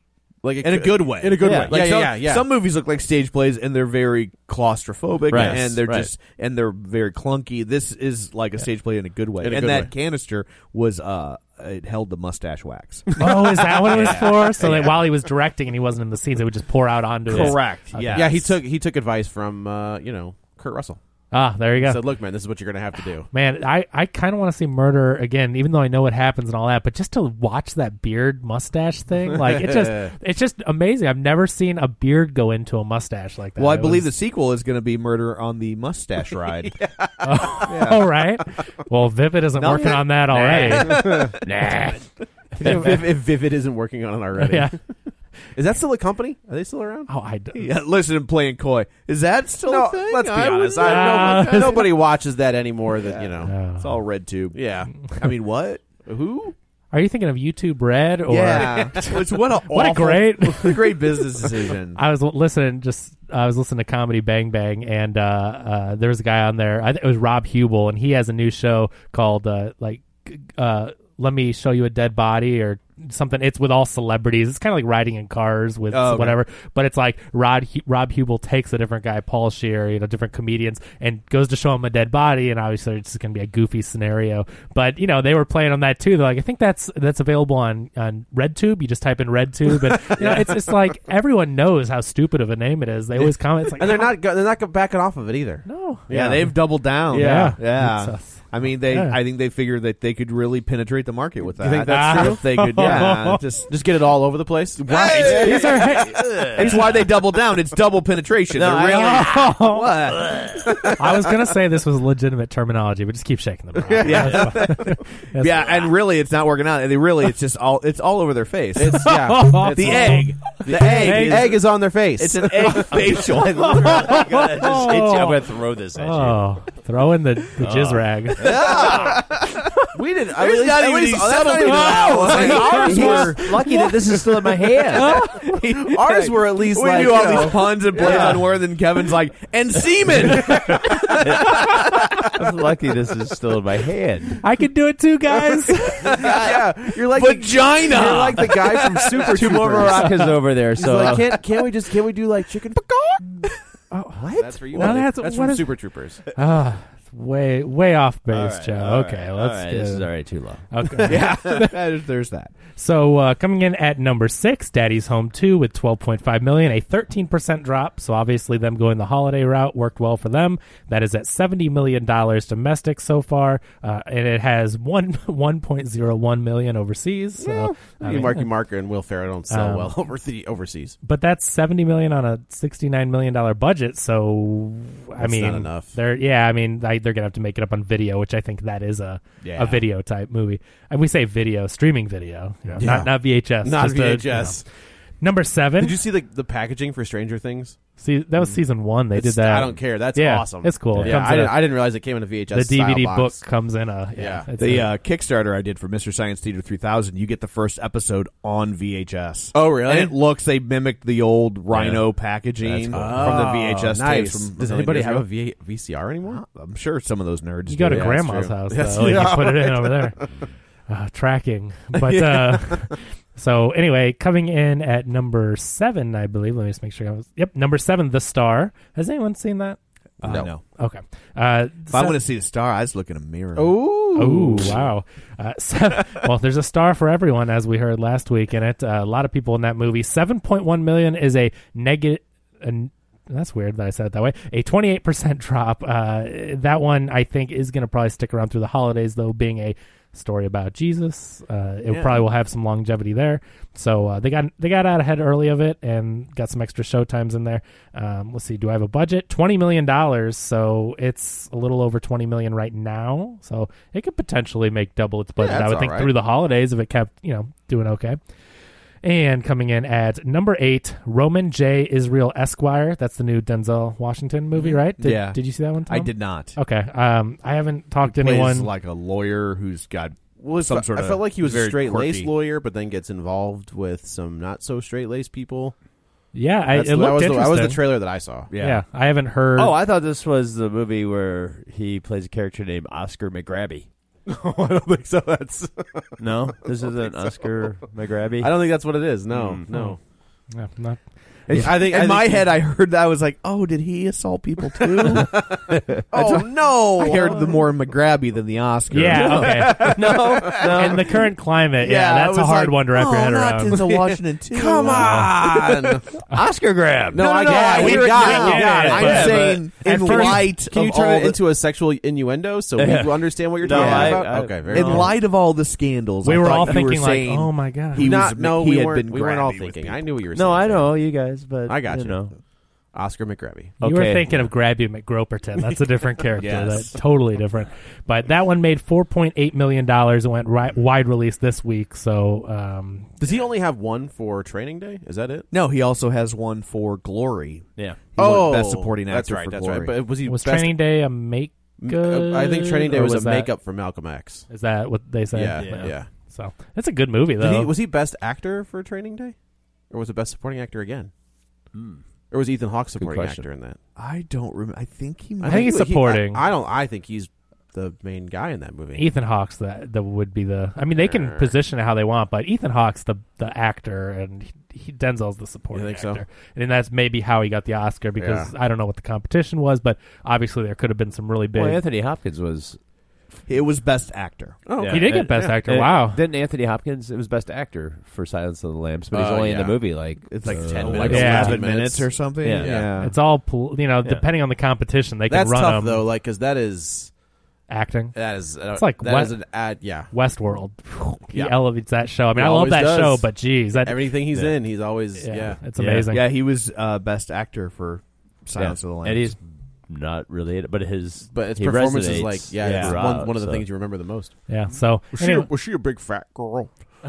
[SPEAKER 11] Like
[SPEAKER 8] in a good way.
[SPEAKER 11] In a good way.
[SPEAKER 8] Like
[SPEAKER 11] Yeah.
[SPEAKER 8] Some movies look like stage plays, and they're very claustrophobic,
[SPEAKER 10] Right.
[SPEAKER 8] and they're
[SPEAKER 11] Right.
[SPEAKER 8] and they're very clunky. This is like a stage play in a good way.
[SPEAKER 11] In a
[SPEAKER 8] And
[SPEAKER 11] good
[SPEAKER 8] that
[SPEAKER 11] way.
[SPEAKER 8] canister was it held the mustache wax.
[SPEAKER 9] Oh, is that what it was for? So that while he was directing and he wasn't in the scenes, it would just pour out onto it.
[SPEAKER 8] Correct.
[SPEAKER 9] Okay.
[SPEAKER 8] Yes.
[SPEAKER 11] Yeah, he took advice from Kurt Russell.
[SPEAKER 9] Ah, there you go.
[SPEAKER 11] He said, "Look, man, this is what you're going to have to do."
[SPEAKER 9] Man, I kind of want to see Murder again, even though I know what happens and all that. But just to watch that beard mustache thing, like it's just amazing. I've never seen a beard go into a mustache like that.
[SPEAKER 8] Well, I believe the sequel is going to be Murder on the Mustache Ride.
[SPEAKER 9] All right. Well, Vivid isn't working on that already.
[SPEAKER 11] if Vivid isn't working on it already.
[SPEAKER 9] Yeah.
[SPEAKER 11] Is that still a company? Are they still around?
[SPEAKER 9] Oh, I don't.
[SPEAKER 8] Yeah, listen, I'm playing coy. Is that still a thing?
[SPEAKER 11] Let's be
[SPEAKER 8] I
[SPEAKER 11] honest.
[SPEAKER 8] wouldn't-
[SPEAKER 11] Nobody watches that anymore. That you know.
[SPEAKER 8] It's all red tube.
[SPEAKER 11] Yeah.
[SPEAKER 8] I mean, what?
[SPEAKER 11] Who?
[SPEAKER 9] Are you thinking of YouTube Red? Or
[SPEAKER 8] Yeah. It's what
[SPEAKER 9] what a great
[SPEAKER 8] what a great business decision.
[SPEAKER 9] I was listening to Comedy Bang Bang, and there was a guy on there. I think it was Rob Hubel, and he has a new show called Let Me Show You a Dead Body or something. It's with all celebrities. It's kind of like riding in cars with whatever, but it's like Rob Hubel takes a different guy, Paul Scheer, different comedians, and goes to show him a dead body, and obviously it's going to be a goofy scenario. But they were playing on that too. They're like, I think that's available on RedTube. You just type in RedTube, and it's like everyone knows how stupid of a name it is. They always comment, it's like,
[SPEAKER 11] And they're not backing off of it either.
[SPEAKER 9] No,
[SPEAKER 8] Yeah, they've doubled down.
[SPEAKER 9] Yeah.
[SPEAKER 8] Yeah. I mean, I think they figured that they could really penetrate the market with that.
[SPEAKER 11] You think that's true?
[SPEAKER 8] If they could,
[SPEAKER 11] just get it all over the place.
[SPEAKER 8] Right. It's why they double down. It's double penetration.
[SPEAKER 11] No,
[SPEAKER 8] They're really
[SPEAKER 9] what? I was gonna say this was legitimate terminology, but just keep shaking the bra.
[SPEAKER 8] Yeah, and really, it's not working out. It's just it's all over their face.
[SPEAKER 11] It's
[SPEAKER 8] the egg. The
[SPEAKER 11] egg is on their face.
[SPEAKER 8] It's an egg facial.
[SPEAKER 10] I'm gonna throw this at you.
[SPEAKER 9] Oh, throw in the jizz rag.
[SPEAKER 11] We didn't.
[SPEAKER 8] There's not even any subtlety to that.
[SPEAKER 10] Ours were lucky that this is still in my hand.
[SPEAKER 11] Ours were at least
[SPEAKER 8] we
[SPEAKER 11] like
[SPEAKER 8] do all these puns and plays on words, and Kevin's like, and semen.
[SPEAKER 10] I'm lucky this is still in my hand.
[SPEAKER 9] I can do it too, guys.
[SPEAKER 11] Yeah, you're like
[SPEAKER 8] vagina.
[SPEAKER 11] You're like the guy from Super
[SPEAKER 10] Two more
[SPEAKER 11] Troopers.
[SPEAKER 10] maracas over there.
[SPEAKER 11] He's
[SPEAKER 10] So
[SPEAKER 11] like, can we do like chicken?
[SPEAKER 9] What?
[SPEAKER 11] That's for you.
[SPEAKER 9] No,
[SPEAKER 11] buddy.
[SPEAKER 9] that's
[SPEAKER 11] That's
[SPEAKER 9] what
[SPEAKER 11] from
[SPEAKER 9] is-
[SPEAKER 11] Super Troopers.
[SPEAKER 9] Way off base, Joe. Okay,
[SPEAKER 10] all
[SPEAKER 9] let's
[SPEAKER 10] right,
[SPEAKER 9] get
[SPEAKER 10] this is already too long.
[SPEAKER 9] Okay.
[SPEAKER 8] Yeah, there's that.
[SPEAKER 9] So coming in at number 6, Daddy's Home 2 with $12.5 million, a 13% drop. So obviously them going the holiday route worked well for them. That is at $70 million domestic so far, and it has $1.01 million overseas. So,
[SPEAKER 11] Marky Mark and Will Ferrell don't sell well overseas.
[SPEAKER 9] But that's $70 million on a $69 million budget. So I mean,
[SPEAKER 11] not enough.
[SPEAKER 9] They're gonna have to make it up on video, which I think that is a video type movie. And we say video, streaming video, not VHS,
[SPEAKER 11] Not
[SPEAKER 9] just
[SPEAKER 11] VHS.
[SPEAKER 9] Number 7.
[SPEAKER 11] Did you see the packaging for Stranger Things?
[SPEAKER 9] See, that was season 1. They did that.
[SPEAKER 11] I don't care. That's
[SPEAKER 9] Yeah,
[SPEAKER 11] awesome.
[SPEAKER 9] it's cool. It
[SPEAKER 11] Yeah,
[SPEAKER 9] comes in
[SPEAKER 11] I didn't realize it came in a VHS.
[SPEAKER 9] The DVD
[SPEAKER 11] style
[SPEAKER 9] book
[SPEAKER 11] box.
[SPEAKER 9] comes in a
[SPEAKER 11] Yeah.
[SPEAKER 8] The Kickstarter I did for Mr. Science Theater 3000, you get the first episode on VHS.
[SPEAKER 11] Oh, really?
[SPEAKER 8] And they mimicked the old Rhino packaging from the VHS
[SPEAKER 11] nice.
[SPEAKER 8] tapes. From
[SPEAKER 11] Does
[SPEAKER 8] a million
[SPEAKER 11] anybody
[SPEAKER 8] years
[SPEAKER 11] have
[SPEAKER 8] ago.
[SPEAKER 11] a VCR anymore?
[SPEAKER 8] I'm sure some of those nerds
[SPEAKER 9] You go to
[SPEAKER 8] do.
[SPEAKER 9] grandma's
[SPEAKER 11] true.
[SPEAKER 9] house,
[SPEAKER 11] Yes.
[SPEAKER 9] though. You put it in over there. Tracking. But so anyway, coming in at number 7, I believe. Let me just make sure. Number 7, The Star. Has anyone seen that?
[SPEAKER 8] No.
[SPEAKER 9] Okay.
[SPEAKER 8] If I want to see the star, I just look in a mirror.
[SPEAKER 9] Oh, wow. Well, there's a star for everyone, as we heard last week in it. A lot of people in that movie. 7.1 million is a negative. That's weird that I said it that way. A 28% drop. That one, I think, is going to probably stick around through the holidays, though, being a story about Jesus. It probably will have some longevity there. So they got out ahead early of it and got some extra show times in there. Let's see. Do I have a budget? $20 million. So it's a little over $20 million right now. So it could potentially make double its budget. I would think through the holidays if it kept doing okay. And coming in at number 8, Roman J. Israel Esquire. That's the new Denzel Washington movie, right? Did you see that one, Tom?
[SPEAKER 8] I did not.
[SPEAKER 9] Okay. I haven't talked to
[SPEAKER 8] Plays
[SPEAKER 9] anyone.
[SPEAKER 8] like a lawyer who's got
[SPEAKER 11] some sort of. I felt like he was a
[SPEAKER 8] very
[SPEAKER 11] straight-laced
[SPEAKER 8] quirky
[SPEAKER 11] lawyer, but then gets involved with some not so straight-laced people.
[SPEAKER 9] Yeah,
[SPEAKER 11] That
[SPEAKER 9] it looked interesting.
[SPEAKER 11] That was the trailer that I saw.
[SPEAKER 9] Yeah, I haven't heard.
[SPEAKER 10] Oh, I thought this was the movie where he plays a character named Oscar McGrabby.
[SPEAKER 11] I don't think so.
[SPEAKER 10] No, this isn't Oscar McGrabby.
[SPEAKER 11] I don't think that's what it is. No, no.
[SPEAKER 9] Yeah, not.
[SPEAKER 11] I think
[SPEAKER 8] in my head, I heard that. I was like, "Oh, did he assault people too?"
[SPEAKER 11] Oh no!
[SPEAKER 8] I heard the more McGrabby than the Oscar.
[SPEAKER 9] Yeah, okay.
[SPEAKER 10] no.
[SPEAKER 9] In the current climate,
[SPEAKER 8] Yeah,
[SPEAKER 9] that's
[SPEAKER 8] I
[SPEAKER 9] a
[SPEAKER 8] was
[SPEAKER 9] hard
[SPEAKER 8] like,
[SPEAKER 9] one to wrap your head
[SPEAKER 8] not
[SPEAKER 9] around.
[SPEAKER 8] Denzel Washington too.
[SPEAKER 11] Come on,
[SPEAKER 10] Oscar grab.
[SPEAKER 11] No, I got it.
[SPEAKER 8] we
[SPEAKER 11] We got
[SPEAKER 8] got
[SPEAKER 11] it. We got it.
[SPEAKER 8] I'm
[SPEAKER 11] Yeah,
[SPEAKER 8] saying
[SPEAKER 9] but
[SPEAKER 8] in
[SPEAKER 9] at first-
[SPEAKER 8] light
[SPEAKER 11] Can you
[SPEAKER 8] of
[SPEAKER 11] turn
[SPEAKER 8] all
[SPEAKER 11] it into a sexual innuendo so we understand what you're
[SPEAKER 10] No,
[SPEAKER 11] talking
[SPEAKER 10] I-
[SPEAKER 11] about? Okay, very
[SPEAKER 8] in
[SPEAKER 11] well.
[SPEAKER 8] light of all the scandals,
[SPEAKER 9] we
[SPEAKER 8] I
[SPEAKER 9] were
[SPEAKER 8] thought
[SPEAKER 9] all
[SPEAKER 8] you
[SPEAKER 9] thinking
[SPEAKER 8] were
[SPEAKER 9] like,
[SPEAKER 8] saying
[SPEAKER 9] "Oh my god!"
[SPEAKER 8] he
[SPEAKER 11] Not,
[SPEAKER 8] was,
[SPEAKER 11] no,
[SPEAKER 8] he
[SPEAKER 11] we
[SPEAKER 8] had
[SPEAKER 11] weren't.
[SPEAKER 8] been
[SPEAKER 11] We weren't all
[SPEAKER 8] grabby with
[SPEAKER 11] thinking.
[SPEAKER 8] people.
[SPEAKER 11] I knew what you were saying.
[SPEAKER 10] No, I know you guys, but
[SPEAKER 11] I got you.
[SPEAKER 10] know.
[SPEAKER 11] Oscar McGrabby.
[SPEAKER 9] You were
[SPEAKER 10] Okay.
[SPEAKER 9] thinking of Grabby McGroperton. That's a different character.
[SPEAKER 8] Yes.
[SPEAKER 9] That's totally different. But that one made $4.8 million and went wide release this week. So,
[SPEAKER 11] Does he only have one for Training Day? Is that it?
[SPEAKER 8] No, he also has one for Glory.
[SPEAKER 10] Yeah.
[SPEAKER 8] He won Best Supporting
[SPEAKER 11] that's
[SPEAKER 8] Actor
[SPEAKER 11] right.
[SPEAKER 8] for
[SPEAKER 11] That's
[SPEAKER 8] Glory.
[SPEAKER 11] right. But was he
[SPEAKER 9] was
[SPEAKER 11] best,
[SPEAKER 9] Training Day a make?
[SPEAKER 11] I think Training Day
[SPEAKER 9] or
[SPEAKER 11] was a
[SPEAKER 9] that-
[SPEAKER 11] makeup for Malcolm X.
[SPEAKER 9] Is that what they said?
[SPEAKER 11] Yeah.
[SPEAKER 9] So that's a good movie, though.
[SPEAKER 11] Was he best actor for Training Day, or was it best supporting actor again? Or was Ethan Hawke supporting
[SPEAKER 10] question.
[SPEAKER 11] actor in that?
[SPEAKER 8] I don't remember. I think he.
[SPEAKER 9] I think he's supporting.
[SPEAKER 11] I don't. I think he's the main guy in that movie.
[SPEAKER 9] Ethan Hawke's that would be the. I mean, they can position it how they want, but Ethan Hawke's the actor, and Denzel's the supporting
[SPEAKER 11] You think so?
[SPEAKER 9] actor, and that's maybe how he got the Oscar because I don't know what the competition was, but obviously there could have been some really big.
[SPEAKER 10] Well, Anthony Hopkins was.
[SPEAKER 8] It was Best Actor.
[SPEAKER 11] Oh, okay.
[SPEAKER 9] He did get Best Actor.
[SPEAKER 10] And
[SPEAKER 9] Wow.
[SPEAKER 10] Didn't Anthony Hopkins? It was Best Actor for Silence of the Lambs, but he's only in the movie like
[SPEAKER 8] It's like
[SPEAKER 11] 10
[SPEAKER 8] like
[SPEAKER 11] minutes,
[SPEAKER 8] 11
[SPEAKER 11] minutes.
[SPEAKER 8] minutes or something.
[SPEAKER 10] Yeah.
[SPEAKER 8] Yeah.
[SPEAKER 9] It's all depending on the competition, they can
[SPEAKER 11] That's
[SPEAKER 9] run
[SPEAKER 11] tough
[SPEAKER 9] them.
[SPEAKER 11] though, like because that is
[SPEAKER 9] Acting.
[SPEAKER 11] it's
[SPEAKER 9] like
[SPEAKER 11] that
[SPEAKER 9] what-
[SPEAKER 11] is an ad. Yeah,
[SPEAKER 9] Westworld. He
[SPEAKER 11] Yeah.
[SPEAKER 9] elevates that show. I mean,
[SPEAKER 11] He
[SPEAKER 9] I love
[SPEAKER 11] always
[SPEAKER 9] that
[SPEAKER 11] does.
[SPEAKER 9] show, but geez, that
[SPEAKER 11] everything he's in, he's always
[SPEAKER 9] it's amazing.
[SPEAKER 8] Yeah, he was Best Actor for Silence of the Lambs.
[SPEAKER 10] and he's not really, but his
[SPEAKER 11] But his
[SPEAKER 10] he
[SPEAKER 11] performance is
[SPEAKER 10] resonates
[SPEAKER 11] like it's
[SPEAKER 10] throughout,
[SPEAKER 11] one of the
[SPEAKER 10] so.
[SPEAKER 11] things you remember the most.
[SPEAKER 9] Yeah. So
[SPEAKER 11] Was she a big fat girl?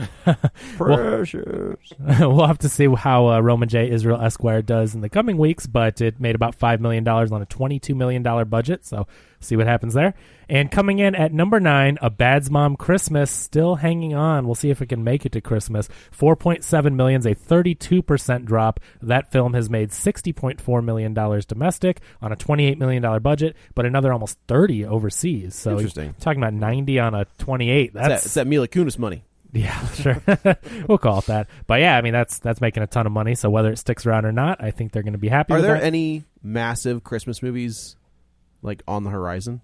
[SPEAKER 10] Precious.
[SPEAKER 9] we'll have to see how Roman J. Israel Esquire does in the coming weeks, but it made about $5 million on a $22 million budget, so see what happens there. And coming in at number 9, A Bad's Mom Christmas, still hanging on. We'll see if it can make it to Christmas. $4.7 million is a 32% drop. That film has made $60.4 million domestic on a $28 million budget, but another almost 30 overseas. So
[SPEAKER 11] Interesting.
[SPEAKER 9] you're talking about 90 on a 28.
[SPEAKER 11] It's that Mila Kunis money.
[SPEAKER 9] Yeah, sure. We'll call it that. But yeah, I mean that's making a ton of money. So whether it sticks around or not, I think they're going to be happy.
[SPEAKER 11] Are
[SPEAKER 9] with
[SPEAKER 11] there
[SPEAKER 9] that.
[SPEAKER 11] any massive Christmas movies like on the horizon?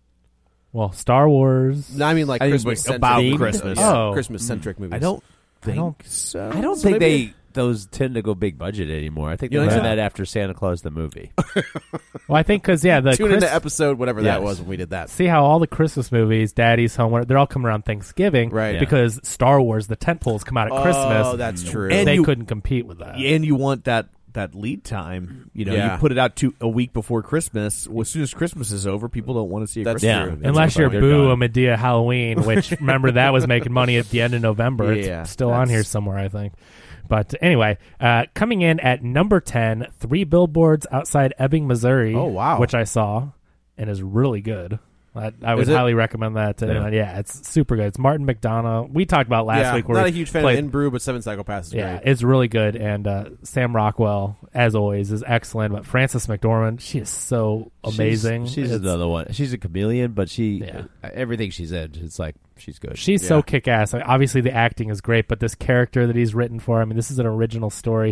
[SPEAKER 9] Well, Star Wars.
[SPEAKER 11] No, I mean like
[SPEAKER 8] I think
[SPEAKER 11] Christmas
[SPEAKER 8] about
[SPEAKER 11] centric
[SPEAKER 8] Christmas.
[SPEAKER 9] Oh.
[SPEAKER 11] Christmas centric movies.
[SPEAKER 8] I don't think
[SPEAKER 9] don't-
[SPEAKER 8] so.
[SPEAKER 10] I don't
[SPEAKER 11] So
[SPEAKER 10] think
[SPEAKER 11] maybe-
[SPEAKER 10] those tend to go big budget anymore. I think
[SPEAKER 11] You
[SPEAKER 10] they
[SPEAKER 11] think
[SPEAKER 10] learned
[SPEAKER 11] so?
[SPEAKER 10] that after Santa Claus the movie.
[SPEAKER 9] Well, I think because the
[SPEAKER 11] Tune into episode whatever that
[SPEAKER 10] Yes.
[SPEAKER 11] was when we did that.
[SPEAKER 9] see how all the Christmas movies, Daddy's Home, they're all coming around Thanksgiving,
[SPEAKER 11] Right.
[SPEAKER 10] Yeah.
[SPEAKER 9] Because Star Wars, the tentpoles come out at Christmas.
[SPEAKER 11] Oh, that's true.
[SPEAKER 8] And
[SPEAKER 9] they
[SPEAKER 8] you-
[SPEAKER 9] couldn't compete with that.
[SPEAKER 8] And you want that lead time. You know,
[SPEAKER 11] Yeah.
[SPEAKER 8] you put it out a week before Christmas. Well, as soon as Christmas is over, people don't want to see a
[SPEAKER 11] That's
[SPEAKER 8] Christmas
[SPEAKER 11] true.
[SPEAKER 8] movie.
[SPEAKER 9] Unless
[SPEAKER 10] They're
[SPEAKER 9] you're Boo
[SPEAKER 10] done.
[SPEAKER 9] a Medea Halloween, which remember that was making money at the end of November.
[SPEAKER 8] Yeah,
[SPEAKER 9] It's still on
[SPEAKER 8] that's-
[SPEAKER 9] here somewhere, I think. But anyway, coming in at number 10, 3 Billboards Outside Ebbing, Missouri.
[SPEAKER 11] Oh, wow.
[SPEAKER 9] Which I saw and is really good. I would
[SPEAKER 11] Is it?
[SPEAKER 9] highly recommend that to anyone. Yeah, it's super good. It's Martin McDonough. We talked about last week. Where
[SPEAKER 11] not a
[SPEAKER 9] he
[SPEAKER 11] huge fan
[SPEAKER 9] played-
[SPEAKER 11] of In Brew, but Seven Psychopaths is
[SPEAKER 9] Yeah,
[SPEAKER 11] great.
[SPEAKER 9] it's really good. And Sam Rockwell, as always, is excellent. But Frances McDormand, she is so amazing.
[SPEAKER 10] She's
[SPEAKER 9] It's-
[SPEAKER 10] another one. She's a chameleon, but
[SPEAKER 9] Yeah.
[SPEAKER 10] everything she's in, it's like she's good.
[SPEAKER 9] She's so kick-ass. Like, obviously, the acting is great, but this character that he's written for, I mean, this is an original story.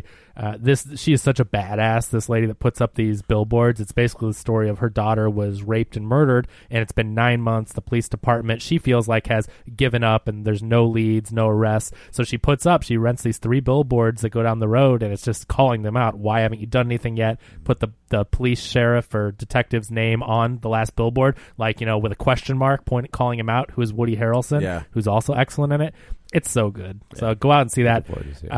[SPEAKER 9] She is such a badass, this lady that puts up these billboards. It's basically the story of her daughter was raped and murdered, and it's been 9 months. The police department, she feels like, has given up, and there's no leads, no arrests. So she rents these 3 billboards that go down the road, and it's just calling them out. Why haven't you done anything yet? Put the police sheriff or detective's name on the last billboard, like, with a question mark, calling him out, who is Woody Harrelson, who's also excellent in it. It's so good. So go out and see that.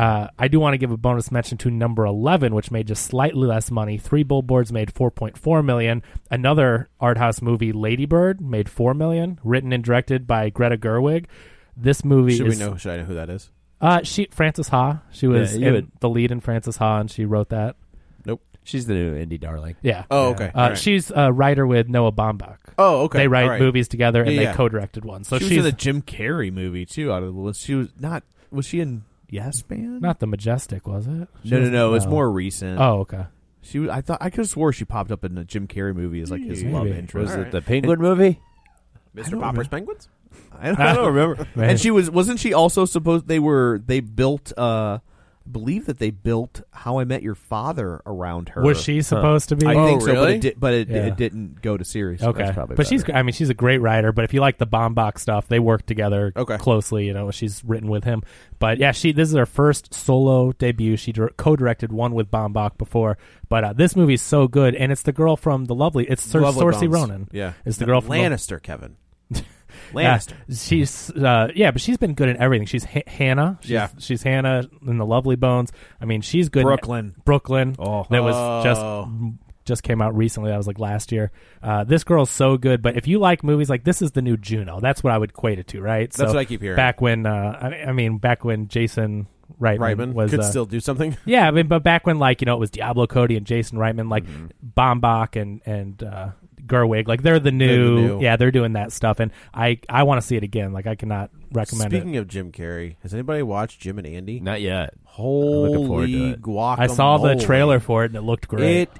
[SPEAKER 9] I do want to give a bonus mention to number 11, which made just slightly less money. 3 Billboards made $4.4 million. Another art house movie, Lady Bird, made $4 million, written and directed by Greta Gerwig. This movie
[SPEAKER 11] Should
[SPEAKER 9] is...
[SPEAKER 11] I know who that is?
[SPEAKER 9] Frances Ha. She was the lead in Frances Ha, and she wrote that.
[SPEAKER 11] Nope.
[SPEAKER 10] She's the new indie darling.
[SPEAKER 9] Yeah.
[SPEAKER 11] Oh, okay. All right.
[SPEAKER 9] She's a writer with Noah Baumbach.
[SPEAKER 11] Oh, okay.
[SPEAKER 9] They write
[SPEAKER 11] All right.
[SPEAKER 9] movies together, and
[SPEAKER 11] Yeah,
[SPEAKER 9] they
[SPEAKER 11] yeah.
[SPEAKER 9] co-directed one. So
[SPEAKER 8] she was
[SPEAKER 9] she's
[SPEAKER 8] in a Jim Carrey movie too. Out of the list, she was not. Was she in Yes Man?
[SPEAKER 9] not The Majestic, was it?
[SPEAKER 8] No. It was more recent.
[SPEAKER 9] Oh, okay.
[SPEAKER 8] She was, I could have swore she popped up in a Jim Carrey movie as like his
[SPEAKER 9] Maybe.
[SPEAKER 8] love
[SPEAKER 10] Was
[SPEAKER 8] interest.
[SPEAKER 10] it the Penguin movie?
[SPEAKER 11] Mr. Popper's Penguins?
[SPEAKER 8] I don't remember.
[SPEAKER 9] Man.
[SPEAKER 8] And wasn't she also supposed they built believe that they built How I Met Your Father around her.
[SPEAKER 9] Was she supposed to be?
[SPEAKER 8] I think so,
[SPEAKER 11] really?
[SPEAKER 8] but it didn't go to series.
[SPEAKER 9] Okay,
[SPEAKER 8] That's probably
[SPEAKER 9] but
[SPEAKER 8] better.
[SPEAKER 9] she's a great writer. But if you like the Baumbach stuff, they work together
[SPEAKER 11] Okay.
[SPEAKER 9] closely. You know, she's written with him. But yeah, this is her first solo debut. She co-directed one with Baumbach before. But this movie is so good, and it's the girl from The Lovely. It's
[SPEAKER 11] Lovely
[SPEAKER 9] Saoirse
[SPEAKER 11] Bones.
[SPEAKER 9] Ronan.
[SPEAKER 11] Yeah,
[SPEAKER 9] it's the girl from
[SPEAKER 11] Lannister, Kevin.
[SPEAKER 9] Lannister. She's but she's been good in everything. She's Hannah. She's Hannah in The Lovely Bones. I mean, she's good. Brooklyn.
[SPEAKER 8] Oh,
[SPEAKER 9] that was just came out recently. That was like last year. This girl's so good. But if you like movies, like this is the new Juno. That's what I would equate it to, right?
[SPEAKER 11] That's what I keep hearing.
[SPEAKER 9] Back when back when Jason Reitman was
[SPEAKER 11] could still do something.
[SPEAKER 9] Yeah, I mean, but back when it was Diablo Cody and Jason Reitman, like Baumbach and Gerwig, like they're the new. Yeah, they're doing that stuff, and I want to see it again. Like I cannot recommend
[SPEAKER 11] Speaking
[SPEAKER 9] it.
[SPEAKER 11] of Jim Carrey, has anybody watched Jim and Andy?
[SPEAKER 10] Not yet.
[SPEAKER 11] Holy
[SPEAKER 10] looking forward to it.
[SPEAKER 11] guacamole!
[SPEAKER 9] I saw the trailer for it, and it looked great.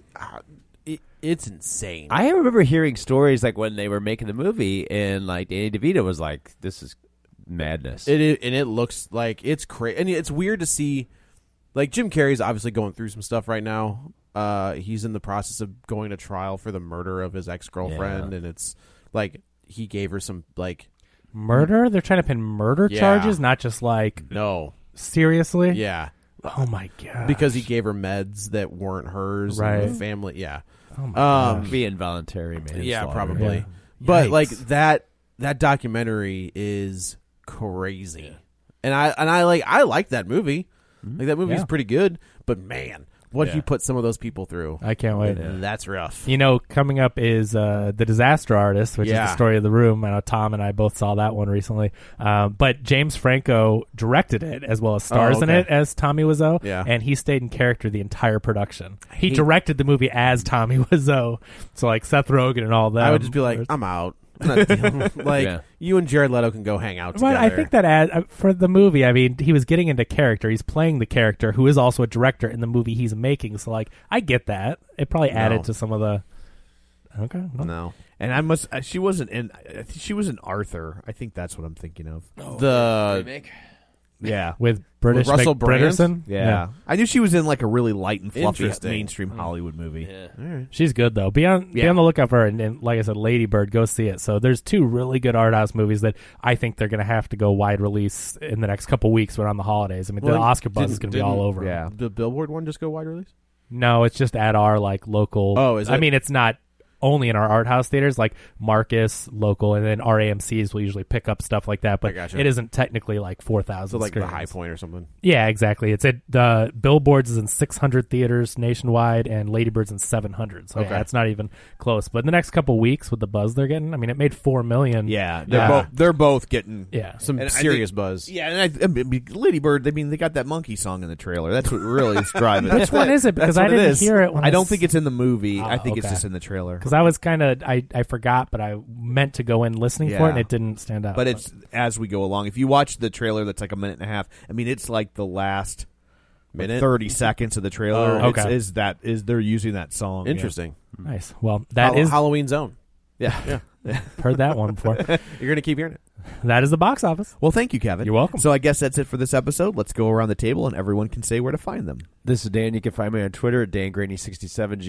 [SPEAKER 11] It's insane.
[SPEAKER 10] I remember hearing stories like when they were making the movie, and like Danny DeVito was like, "This is madness."
[SPEAKER 11] And it looks like it's crazy, and it's weird to see. Like Jim Carrey's obviously going through some stuff right now. He's in the process of going to trial for the murder of his ex-girlfriend, and it's like he gave her some like
[SPEAKER 9] murder. They're trying to pin murder charges, not just like
[SPEAKER 11] no.
[SPEAKER 9] Seriously?
[SPEAKER 11] Yeah.
[SPEAKER 9] Oh my god.
[SPEAKER 11] Because he gave her meds that weren't hers.
[SPEAKER 9] Right.
[SPEAKER 11] And the family. Yeah.
[SPEAKER 9] Oh my gosh.
[SPEAKER 10] Be involuntary, man.
[SPEAKER 11] Yeah, probably.
[SPEAKER 9] Yeah.
[SPEAKER 11] But
[SPEAKER 9] Yikes.
[SPEAKER 11] like that documentary is crazy, and I like that movie. Like that movie's pretty good. But man, what he put some of those people through,
[SPEAKER 9] I can't wait.
[SPEAKER 11] That's rough.
[SPEAKER 9] You know, coming up is The Disaster Artist, which is the story of The Room. I know Tom and I both saw that one recently. But James Franco directed it as well as stars in it as Tommy Wiseau.
[SPEAKER 11] Yeah.
[SPEAKER 9] And he stayed in character the entire production. He directed the movie as Tommy Wiseau. So like Seth Rogen and all that.
[SPEAKER 11] I would just be like, I'm out. I'm not dealing. Like you and Jared Leto can go hang out together.
[SPEAKER 9] But I think that for the movie, I mean, he was getting into character. He's playing the character who is also a director in the movie he's making. So, like, I get that. It probably added to some of the. Okay.
[SPEAKER 11] No.
[SPEAKER 8] And I must. She wasn't in. She was in Arthur. I think that's what I'm thinking of.
[SPEAKER 11] The
[SPEAKER 10] remake.
[SPEAKER 8] Yeah,
[SPEAKER 9] with British
[SPEAKER 11] Russell Brand?
[SPEAKER 9] Britterson.
[SPEAKER 8] Yeah. I knew she was in like a really light and fluffy
[SPEAKER 11] Interesting.
[SPEAKER 8] mainstream Hollywood movie.
[SPEAKER 10] Yeah.
[SPEAKER 9] She's good though. Be on the lookout for her. And like I said, Lady Bird, go see it. So there's two really good art house movies that I think they're going to have to go wide release in the next couple weeks around the holidays. I mean, the Oscar buzz is going to be all over.
[SPEAKER 8] Yeah.
[SPEAKER 11] The Billboard one just go wide release?
[SPEAKER 9] No, it's just at our like local.
[SPEAKER 11] Oh, is it?
[SPEAKER 9] I mean, it's not only in our art house theaters like Marcus local, and then our AMCs will usually pick up stuff like that, but
[SPEAKER 11] gotcha.
[SPEAKER 9] it isn't technically like 4,000
[SPEAKER 11] So like
[SPEAKER 9] screens.
[SPEAKER 11] the High Point or something.
[SPEAKER 9] Yeah, exactly. It's at the Billboards is in 600 theaters nationwide, and Lady Bird's in 700. So yeah, it's not even close. But in the next couple weeks with the buzz they're getting, I mean, it made $4 million.
[SPEAKER 8] Yeah, they're both getting
[SPEAKER 11] some serious buzz.
[SPEAKER 8] Yeah, and I mean, Lady Bird. I mean, they got that monkey song in the trailer. That's what really is driving.
[SPEAKER 9] Which one is it? Because I didn't hear it. When
[SPEAKER 8] I don't think it's in the movie. I think it's
[SPEAKER 9] okay.
[SPEAKER 8] just in the trailer.
[SPEAKER 9] Because I was kind of I forgot, but I meant to go in listening for it, and it didn't stand out.
[SPEAKER 8] But it's as we go along. If you watch the trailer, that's like a minute and a half. I mean, it's like the last
[SPEAKER 11] minute,
[SPEAKER 8] 30 seconds of the trailer.
[SPEAKER 11] Oh,
[SPEAKER 8] okay, is they're using that song?
[SPEAKER 11] Interesting,
[SPEAKER 9] nice. Well, that is
[SPEAKER 11] Halloween Zone.
[SPEAKER 8] Yeah.
[SPEAKER 9] Heard that one before.
[SPEAKER 11] You're gonna keep hearing it.
[SPEAKER 9] That is the box office.
[SPEAKER 8] Well, thank you, Kevin.
[SPEAKER 9] You're welcome.
[SPEAKER 8] So I guess that's it for this episode. Let's go around the table and everyone can say where to find them.
[SPEAKER 10] This is Dan. You can find me on Twitter at DanGraney67,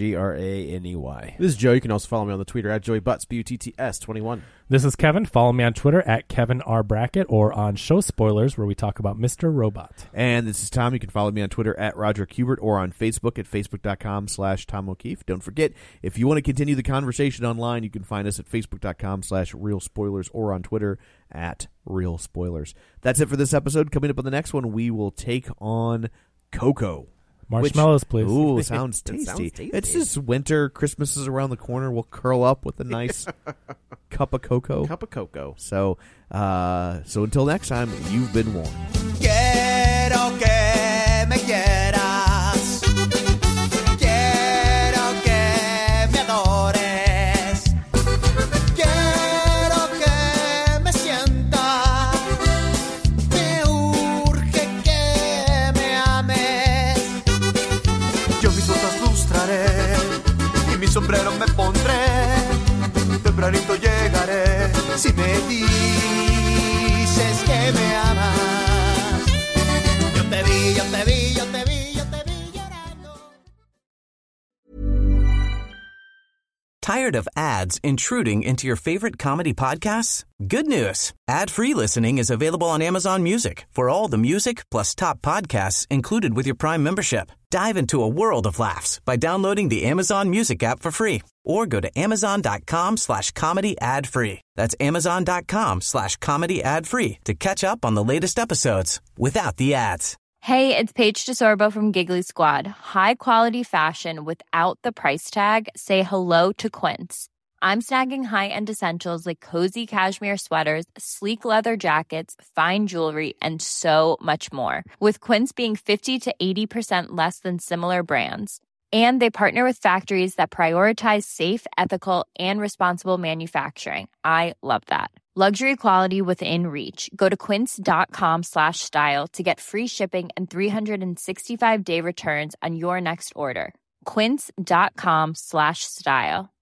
[SPEAKER 10] GRANEY.
[SPEAKER 11] This is Joe. You can also follow me on the Twitter at Joey Butts, BUTTS21.
[SPEAKER 9] This is Kevin. Follow me on Twitter at Kevin R. Brackett or on Show Spoilers, where we talk about Mr. Robot.
[SPEAKER 8] And this is Tom. You can follow me on Twitter at Roger Kubert or on Facebook at Facebook.com/Tom O'Keefe. Don't forget, if you want to continue the conversation online, you can find us at Facebook.com/Real Spoilers or on Twitter at Real Spoilers. That's it for this episode. Coming up on the next one, we will take on Coco.
[SPEAKER 9] Marshmallows, please.
[SPEAKER 8] Ooh, sounds tasty.
[SPEAKER 11] Sounds tasty.
[SPEAKER 8] It's just winter. Christmas is around the corner. We'll curl up with a nice cup of cocoa. So, so until next time, you've been warned.
[SPEAKER 12] Quiero que me quieras. Quiero que me adores. Quiero que me sientas. Me urge que me ames. Yo mis botas lustraré y mi sombrero me pondré. Tempranito llegaré si me dices que me amas. Yo te vi
[SPEAKER 1] Tired of ads intruding into your favorite comedy podcasts? Good news. Ad-free listening is available on Amazon Music for all the music plus top podcasts included with your Prime membership. Dive into a world of laughs by downloading the Amazon Music app for free or go to amazon.com/comedy ad-free. That's amazon.com/comedy ad-free to catch up on the latest episodes without the ads.
[SPEAKER 13] Hey, it's Paige DeSorbo from Giggly Squad. High quality fashion without the price tag. Say hello to Quince. I'm snagging high-end essentials like cozy cashmere sweaters, sleek leather jackets, fine jewelry, and so much more. With Quince being 50 to 80% less than similar brands. And they partner with factories that prioritize safe, ethical, and responsible manufacturing. I love that. Luxury quality within reach. Go to quince.com/style to get free shipping and 365-day returns on your next order. Quince.com/style.